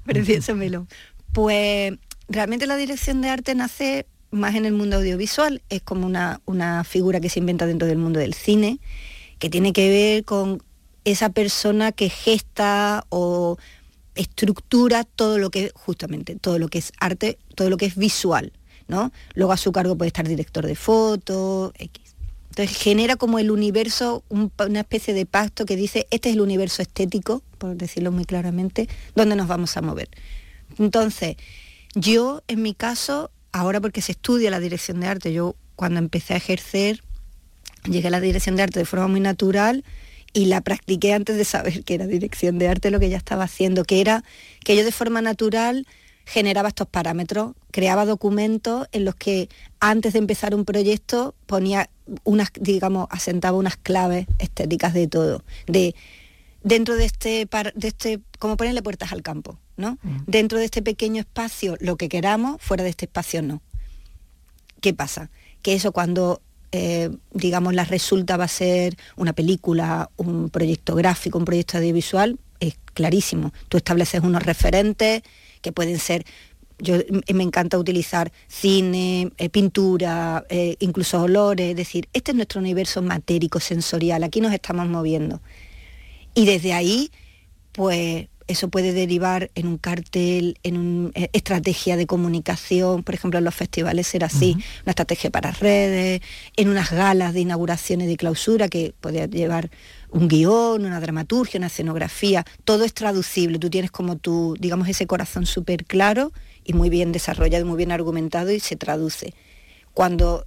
Pues realmente la dirección de arte nace más en el mundo audiovisual. Es como una figura que se inventa dentro del mundo del cine, que tiene que ver con esa persona que gesta o estructura todo lo que es arte, todo lo que es visual, ¿no? Luego a su cargo puede estar director de foto, X. Entonces genera como el universo, una especie de pacto que dice, este es el universo estético, por decirlo muy claramente, donde nos vamos a mover. Entonces, yo en mi caso, ahora porque se estudia la dirección de arte, yo cuando empecé a ejercer, llegué a la dirección de arte de forma muy natural, y la practiqué antes de saber que era dirección de arte, lo que ya estaba haciendo, que era que yo de forma natural generaba estos parámetros, creaba documentos en los que antes de empezar un proyecto ponía asentaba unas claves estéticas de todo, dentro de este, como ponerle puertas al campo, ¿no? Dentro de este pequeño espacio lo que queramos, fuera de este espacio no. ¿Qué pasa? Que eso cuando la resulta va a ser una película, un proyecto gráfico, un proyecto audiovisual, es clarísimo. Tú estableces unos referentes que pueden ser, me encanta utilizar cine, pintura, incluso olores, es decir, este es nuestro universo matérico, sensorial, aquí nos estamos moviendo. Y desde ahí, pues eso puede derivar en un cartel, en una estrategia de comunicación, por ejemplo en los festivales será así, una estrategia para redes, en unas galas de inauguración y de clausura que podría llevar un guión, una dramaturgia, una escenografía, todo es traducible, tú tienes como ese corazón súper claro y muy bien desarrollado, muy bien argumentado y se traduce. Cuando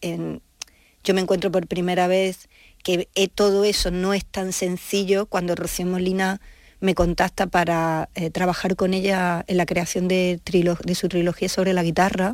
yo me encuentro por primera vez que todo eso no es tan sencillo, cuando Rocío Molina me contacta para trabajar con ella en la creación de su trilogía sobre la guitarra,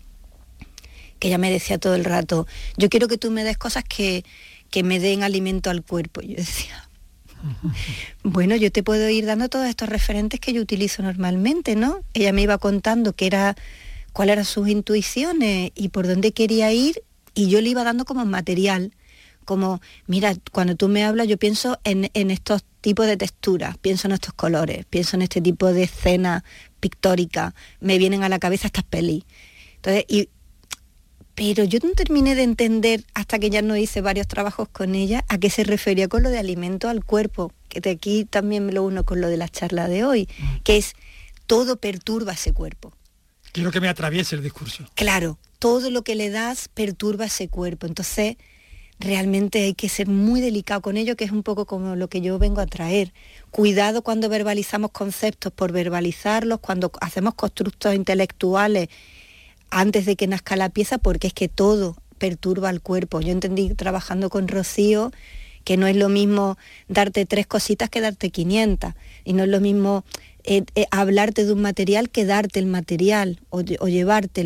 que ella me decía todo el rato, yo quiero que tú me des cosas que me den alimento al cuerpo. Yo decía, bueno, yo te puedo ir dando todos estos referentes que yo utilizo normalmente, ¿no? Ella me iba contando cuáles eran sus intuiciones y por dónde quería ir, y yo le iba dando como material, como, mira, cuando tú me hablas yo pienso en estos tipos de texturas, pienso en estos colores, pienso en este tipo de escena pictórica, me vienen a la cabeza estas pelis. Entonces, pero yo no terminé de entender, hasta que ya no hice varios trabajos con ella, a qué se refería con lo de alimento al cuerpo, que de aquí también me lo uno con lo de la charla de hoy, que es, todo perturba ese cuerpo. Quiero que me atraviese el discurso. Claro, todo lo que le das perturba ese cuerpo, entonces realmente hay que ser muy delicado con ello, que es un poco como lo que yo vengo a traer. Cuidado cuando verbalizamos conceptos por verbalizarlos, cuando hacemos constructos intelectuales antes de que nazca la pieza, porque es que todo perturba al cuerpo. Yo entendí trabajando con Rocío que no es lo mismo darte 3 cositas que darte 500, y no es lo mismo hablarte de un material que darte el material o llevártelo.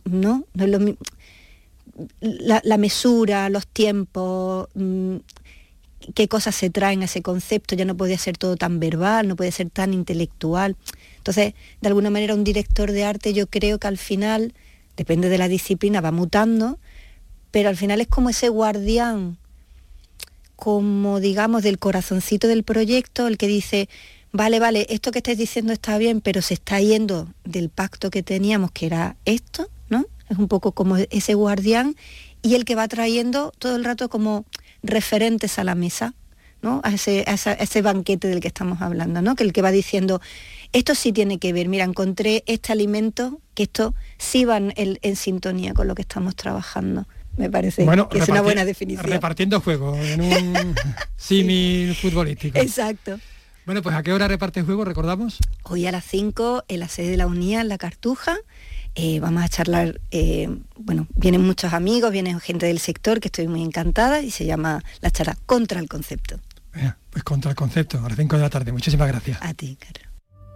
¿no? No es lo mismo. La mesura, los tiempos, qué cosas se traen a ese concepto, ya no podía ser todo tan verbal, no puede ser tan intelectual. Entonces, de alguna manera, un director de arte, yo creo que al final, depende de la disciplina, va mutando, pero al final es como ese guardián, como digamos del corazoncito del proyecto, el que dice, vale, esto que estáis diciendo está bien, pero se está yendo del pacto que teníamos, que era esto, ¿no? Es un poco como ese guardián y el que va trayendo todo el rato como referentes a la mesa, ¿no? A ese banquete del que estamos hablando, ¿no? Que el que va diciendo, esto sí tiene que ver, mira, encontré este alimento, que esto sí va en sintonía con lo que estamos trabajando. Me parece que es una buena definición. Repartiendo juego en un símil futbolístico. Exacto. Bueno, pues ¿a qué hora reparte el juego, recordamos? Hoy a las 5 en la sede de la UNIA, en la Cartuja. Vamos a charlar, vienen muchos amigos, viene gente del sector, que estoy muy encantada, y se llama la charla Contra el Concepto. Pues Contra el Concepto, a las 5 de la tarde. Muchísimas gracias. A ti, Carlos.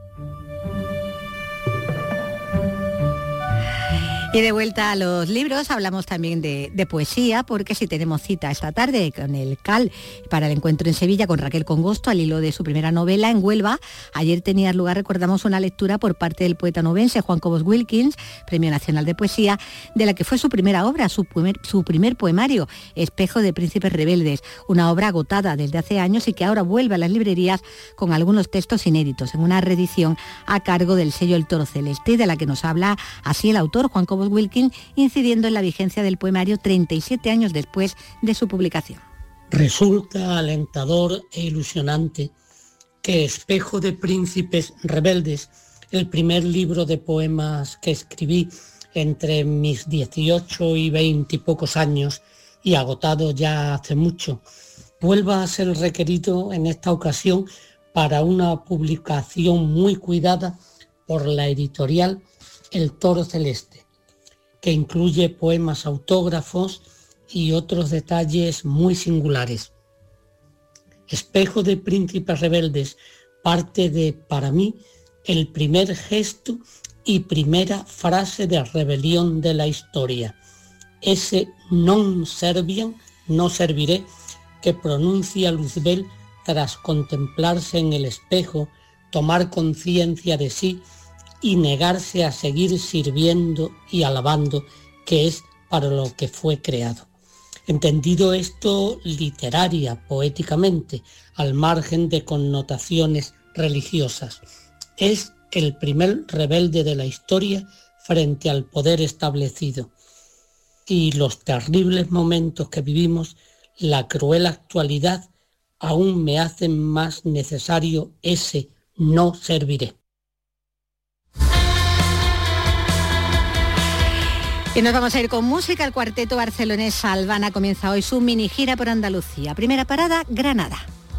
Y de vuelta a los libros, hablamos también de poesía, porque si tenemos cita esta tarde con el CAL para el encuentro en Sevilla con Raquel Congosto al hilo de su primera novela en Huelva. Ayer tenía lugar, recordamos, una lectura por parte del poeta novense Juan Cobos Wilkins, Premio Nacional de Poesía, de la que fue su primera obra, su primer poemario, Espejo de Príncipes Rebeldes, una obra agotada desde hace años y que ahora vuelve a las librerías con algunos textos inéditos, en una reedición a cargo del sello El Toro Celeste, de la que nos habla así el autor, Juan Cobos Wilkins, incidiendo en la vigencia del poemario 37 años después de su publicación. Resulta alentador e ilusionante que Espejo de Príncipes Rebeldes, el primer libro de poemas que escribí entre mis 18 y 20 y pocos años y agotado ya hace mucho, vuelva a ser requerido en esta ocasión para una publicación muy cuidada por la editorial El Toro Celeste, que incluye poemas autógrafos y otros detalles muy singulares. Espejo de Príncipes Rebeldes parte de, para mí, el primer gesto y primera frase de rebelión de la historia, ese non serviam, no serviré, que pronuncia Luzbel tras contemplarse en el espejo, tomar conciencia de sí y negarse a seguir sirviendo y alabando, que es para lo que fue creado. Entendido esto literaria, poéticamente, al margen de connotaciones religiosas, es el primer rebelde de la historia frente al poder establecido. Y los terribles momentos que vivimos, la cruel actualidad, aún me hacen más necesario ese no serviré. Y nos vamos a ir con música. El cuarteto barcelonés Salvana comienza hoy su mini gira por Andalucía. Primera parada, Granada.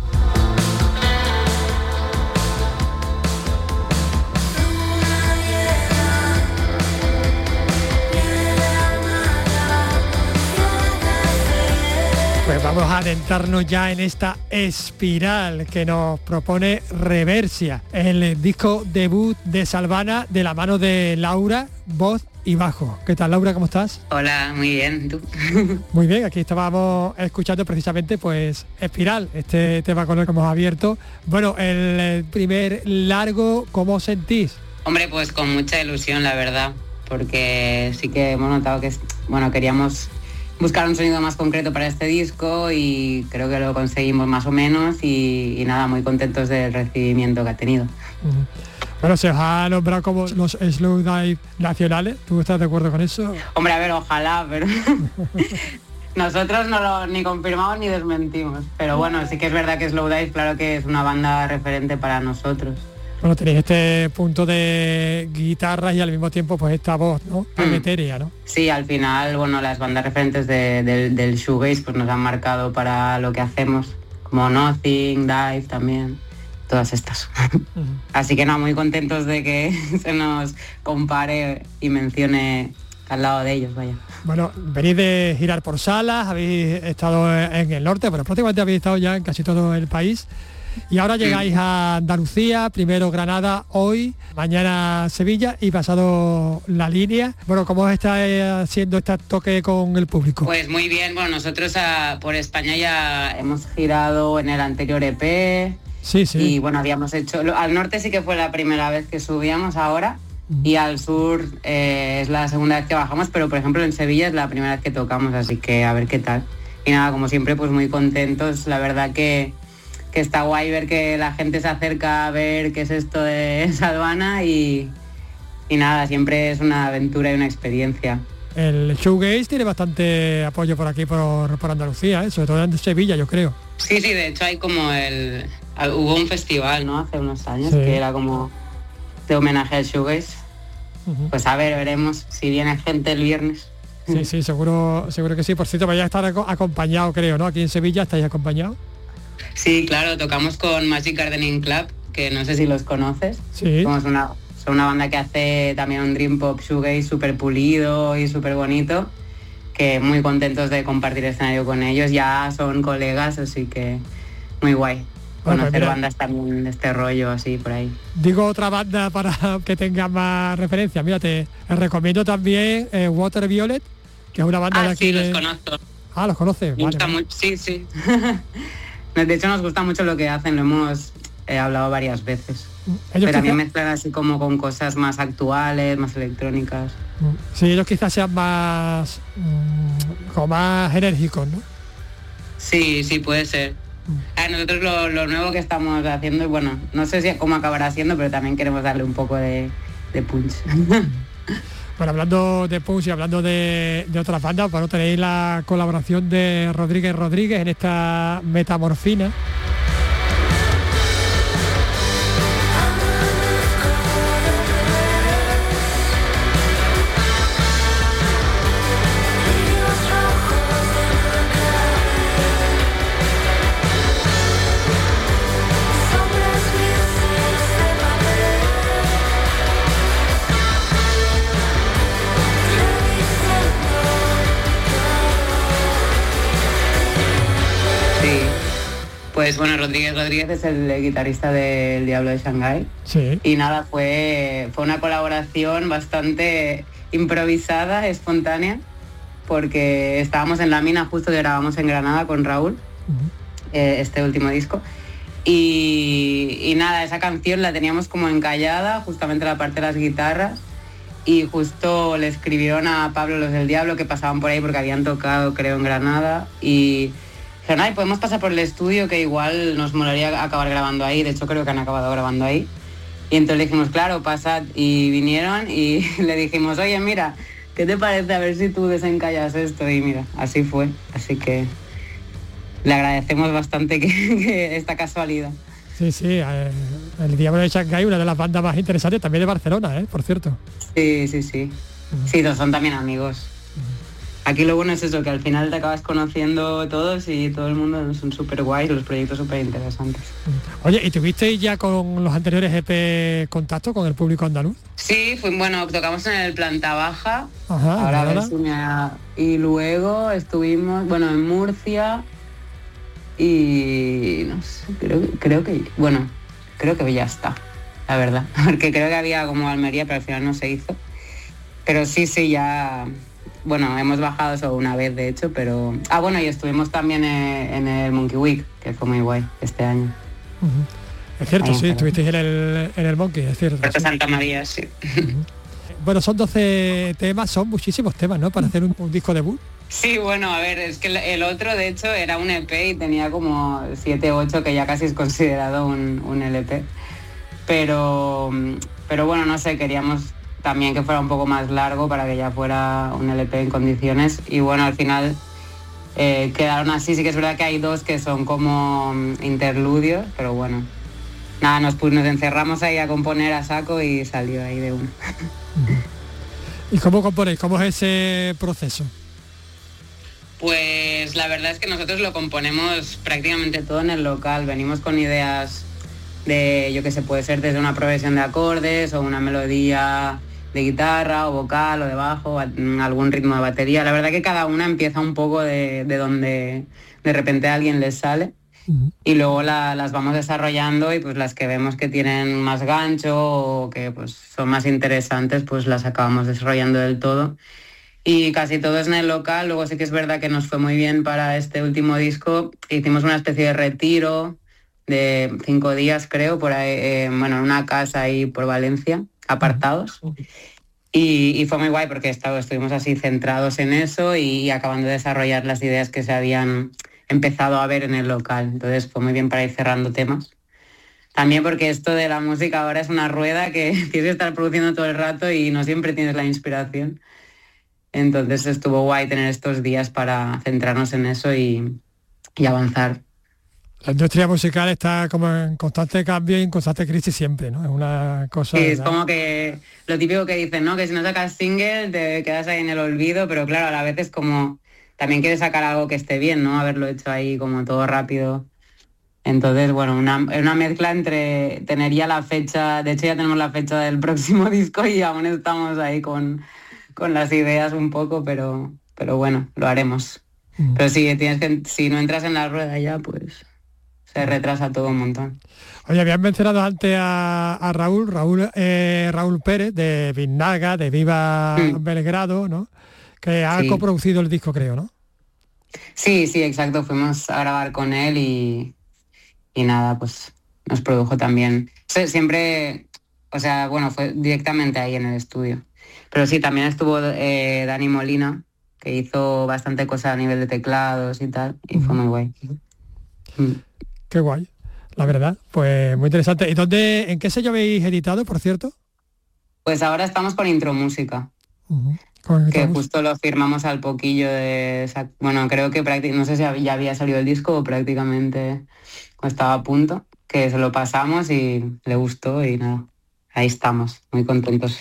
Pues vamos a adentrarnos ya en esta espiral que nos propone Reversia, el disco debut de Salvana de la mano de Laura, voz y bajo. ¿Qué tal, Laura? ¿Cómo estás? Hola, muy bien, ¿tú? Muy bien, aquí estábamos escuchando precisamente pues Espiral, este tema con el que hemos abierto. Bueno, el primer largo, ¿cómo sentís? Hombre, pues con mucha ilusión, la verdad, porque sí que hemos notado que, queríamos buscar un sonido más concreto para este disco y creo que lo conseguimos más o menos y nada, muy contentos del recibimiento que ha tenido. Bueno, se os ha nombrado como los Slow Dive nacionales. ¿Tú estás de acuerdo con eso? Hombre, a ver, ojalá, pero nosotros no lo ni confirmamos ni desmentimos. Pero bueno, sí que es verdad que Slow Dive, claro que es una banda referente para nosotros. Bueno, tenéis este punto de guitarras y al mismo tiempo pues esta voz, ¿no? Tan etérea, ¿no? Sí, al final, bueno, las bandas referentes del shoegaze pues nos han marcado para lo que hacemos, como Nothing, Dive también, todas estas. Así que no, muy contentos de que se nos compare y mencione al lado de ellos, vaya. Bueno, venís de girar por salas, habéis estado en el norte, pero prácticamente habéis estado ya en casi todo el país. Y ahora llegáis a Andalucía, primero Granada, hoy, mañana Sevilla y pasado La Línea. Bueno, ¿cómo está haciendo este toque con el público? Pues muy bien, bueno, nosotros por España ya hemos girado en el anterior EP. Sí. Y bueno, habíamos hecho... Al norte sí que fue la primera vez que subíamos ahora. Y al sur es la segunda vez que bajamos, pero por ejemplo en Sevilla es la primera vez que tocamos, así que a ver qué tal. Y nada, como siempre, pues muy contentos. La verdad que está guay ver que la gente se acerca a ver qué es esto de Salvana y nada, siempre es una aventura y una experiencia. El shoegaze tiene bastante apoyo por aquí, por Andalucía, sobre todo en Sevilla, yo creo. Sí, de hecho hay como hubo un festival, ¿no? Hace unos años, que era como de homenaje al shoegaze. Pues a ver, veremos si viene gente el viernes. Sí, seguro que sí. Por cierto, vaya a estar acompañado, creo, ¿no? Aquí en Sevilla estáis acompañados. Sí, claro, tocamos con Magic Gardening Club, que no sé si los conoces. Sí. Son una banda que hace también un dream pop shoegaze súper pulido y súper bonito, que muy contentos de compartir escenario con ellos. Ya son colegas, así que muy guay. Conocer bandas también de este rollo así por ahí. Digo otra banda para que tenga más referencia. Mira, te recomiendo también Water Violet, que es una banda de aquí. Sí, los conozco. ¿Los conoces? Me gusta mucho, sí. De hecho nos gusta mucho lo que hacen, lo hemos hablado varias veces. Pero también mezclan así como con cosas más actuales, más electrónicas. Sí, ellos quizás sean más como más enérgicos, ¿no? Sí, puede ser. A nosotros lo nuevo que estamos haciendo, y bueno, no sé si cómo acabará siendo, pero también queremos darle un poco de punch. Bueno, hablando de punch y hablando de otras bandas, bueno, tenéis la colaboración de Rodríguez en esta Metamorfina. Pues bueno, Rodríguez es el guitarrista del Diablo de Shanghái. Sí. Y nada, fue una colaboración bastante improvisada, espontánea, porque estábamos en La Mina, justo que grabamos en Granada con Raúl, este último disco. Y nada, esa canción la teníamos como encallada, justamente la parte de las guitarras, y justo le escribieron a Pablo los del Diablo, que pasaban por ahí porque habían tocado, creo, en Granada, y dijeron, ay, podemos pasar por el estudio, que igual nos molaría acabar grabando ahí. De hecho, creo que han acabado grabando ahí. Y entonces le dijimos, claro, pasad. Y vinieron y le dijimos, oye, mira, ¿qué te parece a ver si tú desencallas esto? Y mira, así fue. Así que le agradecemos bastante que esta casualidad. Sí, el Diablo de Shanghái, una de las bandas más interesantes también de Barcelona, por cierto. Sí. Sí, son también amigos. Aquí lo bueno es eso, que al final te acabas conociendo todos y todo el mundo son súper guays, los proyectos súper interesantes. Oye, ¿y tuvisteis ya con los anteriores EP contacto con el público andaluz? Sí, tocamos en el Planta Baja, ahora. Y luego estuvimos, en Murcia y no sé, creo que ya está, la verdad, porque creo que había como Almería, pero al final no se hizo. Pero sí, ya... Bueno, hemos bajado solo una vez, de hecho, pero... y estuvimos también en el Monkey Week, que fue muy guay este año. Es cierto, sí, estuvisteis en el Monkey, es cierto. Puerto Santa María, sí. Bueno, son 12 temas, son muchísimos temas, ¿no? Para hacer un disco debut. Sí, a ver, es que el otro, de hecho, era un EP y tenía como 7, 8, que ya casi es considerado un LP. Pero bueno, no sé, queríamos también que fuera un poco más largo para que ya fuera un LP en condiciones, y bueno, al final quedaron así. Sí que es verdad que hay 2 que son como interludios, pero bueno, nada, nos encerramos ahí a componer a saco y salió ahí de uno. ¿Y cómo componéis? ¿Cómo es ese proceso? Pues la verdad es que nosotros lo componemos prácticamente todo en el local. Venimos con ideas de, yo que sé, puede ser desde una progresión de acordes o una melodía de guitarra o vocal o de bajo, algún ritmo de batería. La verdad que cada una empieza un poco de donde de repente a alguien les sale. y luego las vamos desarrollando y pues las que vemos que tienen más gancho o que pues son más interesantes, pues las acabamos desarrollando del todo. Y casi todo es en el local. Luego sí que es verdad que nos fue muy bien para este último disco. Hicimos una especie de retiro de 5 días, creo, por ahí, en una casa ahí por Valencia, apartados. Y fue muy guay porque estuvimos así centrados en eso y acabando de desarrollar las ideas que se habían empezado a ver en el local. Entonces fue muy bien para ir cerrando temas. También porque esto de la música ahora es una rueda que tienes que estar produciendo todo el rato y no siempre tienes la inspiración. Entonces estuvo guay tener estos días para centrarnos en eso y avanzar. La industria musical está como en constante cambio y en constante crisis siempre, ¿no? Es una cosa... Sí, es como que lo típico que dicen, ¿no? Que si no sacas single te quedas ahí en el olvido, pero claro, a la vez es como... También quieres sacar algo que esté bien, ¿no? Haberlo hecho ahí como todo rápido. Entonces, bueno, una mezcla entre tener ya la fecha... De hecho ya tenemos la fecha del próximo disco y aún estamos ahí con las ideas un poco, pero bueno, lo haremos. Pero sí, si no entras en la rueda ya, pues... se retrasa todo un montón. Oye, habías mencionado antes a Raúl Pérez, de Vinaga, de Viva Belgrado, ¿no? Que ha coproducido el disco, creo, ¿no? Sí, exacto. Fuimos a grabar con él y nada, pues nos produjo también. Siempre, fue directamente ahí en el estudio. Pero sí, también estuvo Dani Molina, que hizo bastante cosa a nivel de teclados y tal, y fue muy guay. Qué guay, la verdad, pues muy interesante. ¿Y en qué sello habéis editado, por cierto? Pues ahora estamos con Intromúsica, que justo lo firmamos al poquillo creo que no sé si ya había salido el disco o prácticamente estaba a punto, que se lo pasamos y le gustó y nada, ahí estamos, muy contentos.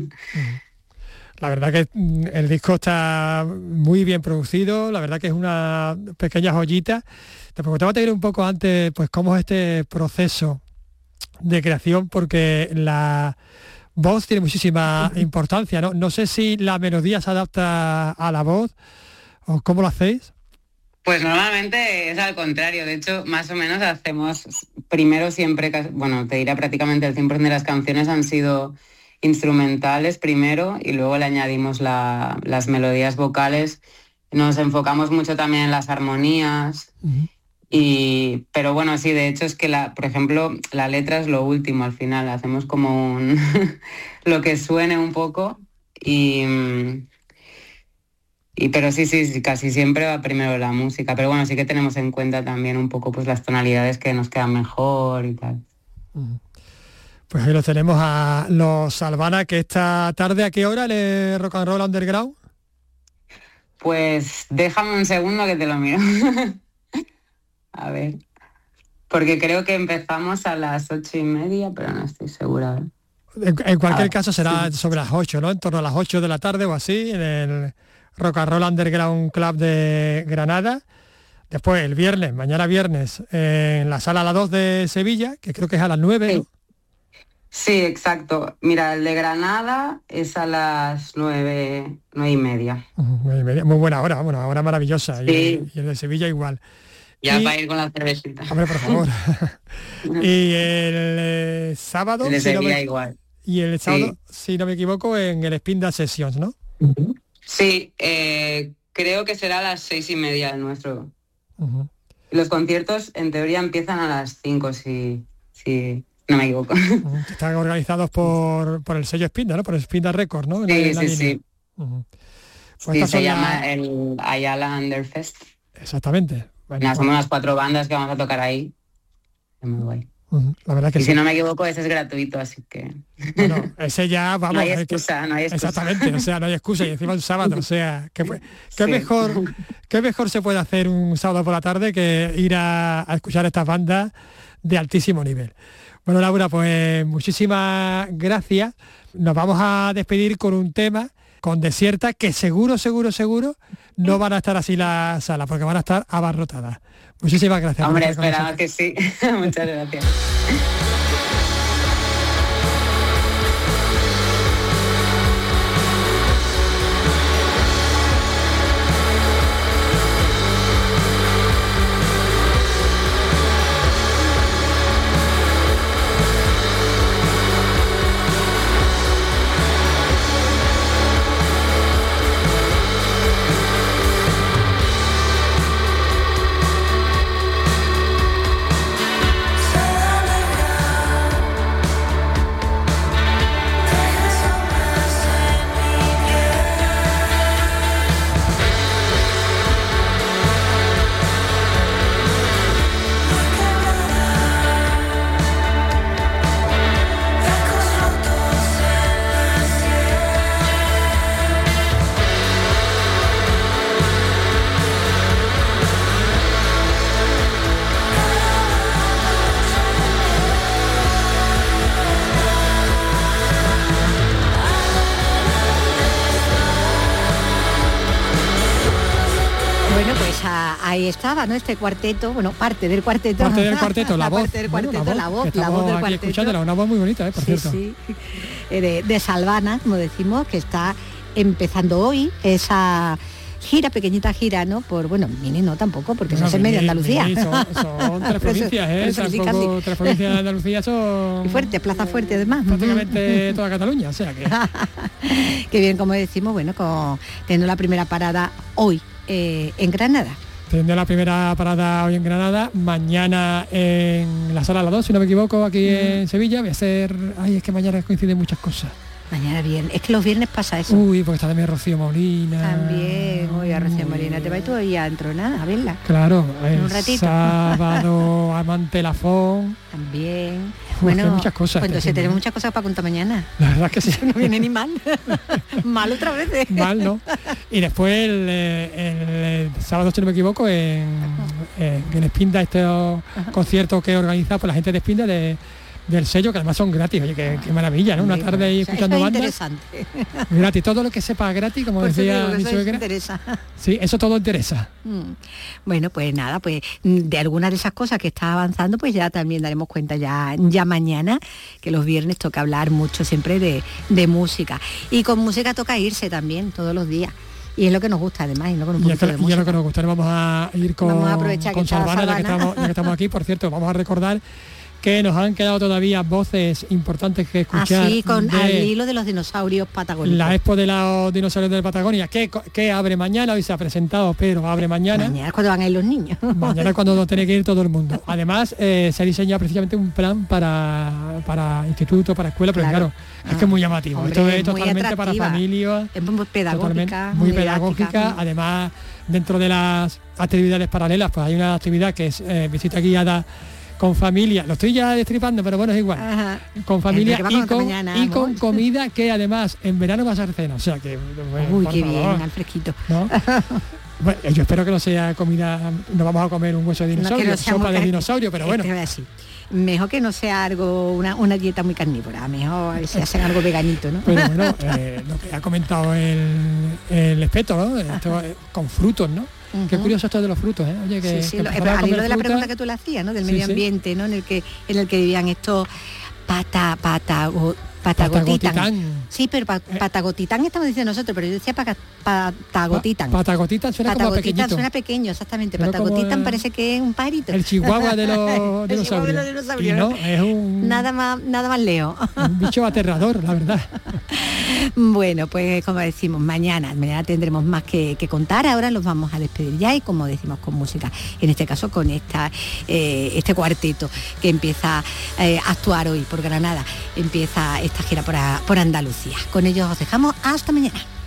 La verdad que el disco está muy bien producido, la verdad que es una pequeña joyita. Te preguntaba un poco antes, pues cómo es este proceso de creación, porque la voz tiene muchísima importancia, ¿no? No sé si la melodía se adapta a la voz o cómo lo hacéis. Pues normalmente es al contrario, de hecho, más o menos hacemos primero siempre, te diré prácticamente el 100% de las canciones han sido instrumentales primero y luego le añadimos las melodías vocales. Nos enfocamos mucho también en las armonías. Pero bueno, sí, de hecho es que por ejemplo la letra es lo último al final, hacemos como lo que suene un poco pero sí, casi siempre va primero la música, pero bueno, sí que tenemos en cuenta también un poco pues las tonalidades que nos quedan mejor y tal. Pues ahí lo tenemos a los Albana, que esta tarde, ¿a qué hora el Rock and Roll Underground? Pues déjame un segundo que te lo miro. A ver, porque creo que empezamos a las 8:30, pero no estoy segura. En cualquier caso será sobre las 8, ¿no? En torno a las 8 de la tarde o así, en el Rock and Roll Underground Club de Granada. Después el mañana viernes, en la Sala La 2 de Sevilla, que creo que es a las 9, ¿no? Sí, exacto. Mira, el de Granada es a las 9:30. 9:30. Muy buena hora, una hora maravillosa. Sí. Y el de Sevilla igual. Ya para ir con la cervecita. Hombre, por favor. Y el sábado... El de Sevilla igual. Y el sábado, si no me equivoco, en el Spinda Sessions, ¿no? Sí, creo que será a las 6:30 el nuestro. Los conciertos, en teoría, empiezan a las 5, si no me equivoco. Están organizados por el sello Spinda, ¿no? Por el Spinda Records, ¿no? Sí. Pues se llama el Ayala Underfest. Exactamente. Bueno, somos las 4 bandas que vamos a tocar ahí. Es muy guay. La verdad que y si no me equivoco, ese es gratuito, así que... Bueno, ese ya, vamos... No hay excusa. Exactamente, o sea, no hay excusa, y encima un sábado, o sea, ¿qué mejor se puede hacer un sábado por la tarde que ir a escuchar estas bandas de altísimo nivel? Bueno, Laura, pues muchísimas gracias. Nos vamos a despedir con un tema, con Desierta, que seguro no van a estar así las salas, porque van a estar abarrotadas. Muchísimas gracias. Hombre, esperaba que sí. Muchas gracias. ahí estaba, ¿no? Este cuarteto, bueno, parte del cuarteto. Parte del cuarteto, la voz. Parte del cuarteto, bueno, la voz del cuarteto. Escuchándola, una voz muy bonita, por cierto. Sí. De Salvana, como decimos, que está empezando hoy esa gira, pequeñita gira, ¿no? Por, bueno, mini no tampoco, porque no, eso es medio Andalucía. Son 3 provincias, tampoco 3 provincias de Andalucía son... Y fuerte, Plaza Fuerte además. Prácticamente toda Cataluña, o sea que... Qué bien, como decimos, bueno, teniendo la primera parada hoy en Granada. Teniendo la primera parada hoy en Granada, mañana en la Sala La 2, si no me equivoco, aquí en Sevilla, voy a hacer... Ay, es que mañana coinciden muchas cosas. Mañana viernes, es que los viernes pasa eso. Uy, porque está también Rocío Molina. También, uy, a Rocío Molina, te vas tú ahí a entronar, a verla. Claro, un ratito. Sábado, Amante Lafón. También. Bueno, muchas cosas. Pues entonces tenemos muchas cosas para contar mañana. La verdad es que sí. No viene ni mal. Mal otra vez. Mal, ¿no? Y después el sábado, si no me equivoco, en Espinda, este concierto que organiza por la gente de Espinda del sello, que además son gratis. Oye, qué maravilla, ¿no? Una tarde ahí escuchando bandas. Interesante. Gratis, todo lo que sepa gratis, como por decía mi suegra. Interesa. Sí, eso todo interesa. Bueno, pues nada, pues de algunas de esas cosas que está avanzando, pues ya también daremos cuenta ya mañana, que los viernes toca hablar mucho siempre de música. Y con música toca irse también todos los días. Y es lo que nos gusta además, y no con un poquito de música. Y es lo que nos gusta. Vamos a ir con Salvana, ya que estamos aquí. Por cierto, vamos a recordar que nos han quedado todavía voces importantes que escuchar. Así, al hilo de los dinosaurios patagónicos. La expo de los dinosaurios de Patagonia, que abre mañana, hoy se ha presentado, pero abre mañana. Mañana es cuando van a ir los niños. Mañana es cuando tiene que ir todo el mundo. Además, se ha diseñado precisamente un plan para instituto, para escuela, pero claro, es que es muy llamativo. Hombre, esto es totalmente atractiva. Para familias. Es muy pedagógica. Muy pedagógica. Además, dentro de las actividades paralelas, pues hay una actividad que es visita guiada con familia, lo estoy ya destripando, pero bueno, es igual. Ajá. Con familia y con comida, que además en verano va a ser cena, o sea que... Bueno, uy, qué bien, al fresquito. ¿No? Bueno, yo espero que no sea comida, no vamos a comer un hueso de dinosaurio, no sopa de dinosaurio, pero bueno. Mejor que no sea algo, una dieta muy carnívora, mejor se hacen algo veganito, ¿no? Pero bueno, lo que ha comentado el experto, ¿no? Esto, con frutos, ¿no? Qué curioso esto de los frutos, ¿eh? Oye, que al hilo de la pregunta que tú le hacías, ¿no? Del medio ambiente, ¿no? En el que vivían estos Patagotitán. Sí, pero Patagotitán estamos diciendo nosotros, pero yo decía Patagotitán. Patagotitán suena como pequeñito. Suena pequeño, exactamente. Patagotitán parece que es un pajarito. El chihuahua de los dinosaurios. Y no, es un... Nada más leo. Un bicho aterrador, la verdad. Bueno, pues como decimos, mañana tendremos más que contar. Ahora los vamos a despedir ya y, como decimos, con música. En este caso con este cuarteto que empieza a actuar hoy por Granada. Empieza esta gira por Andalucía. Con ellos os dejamos hasta mañana.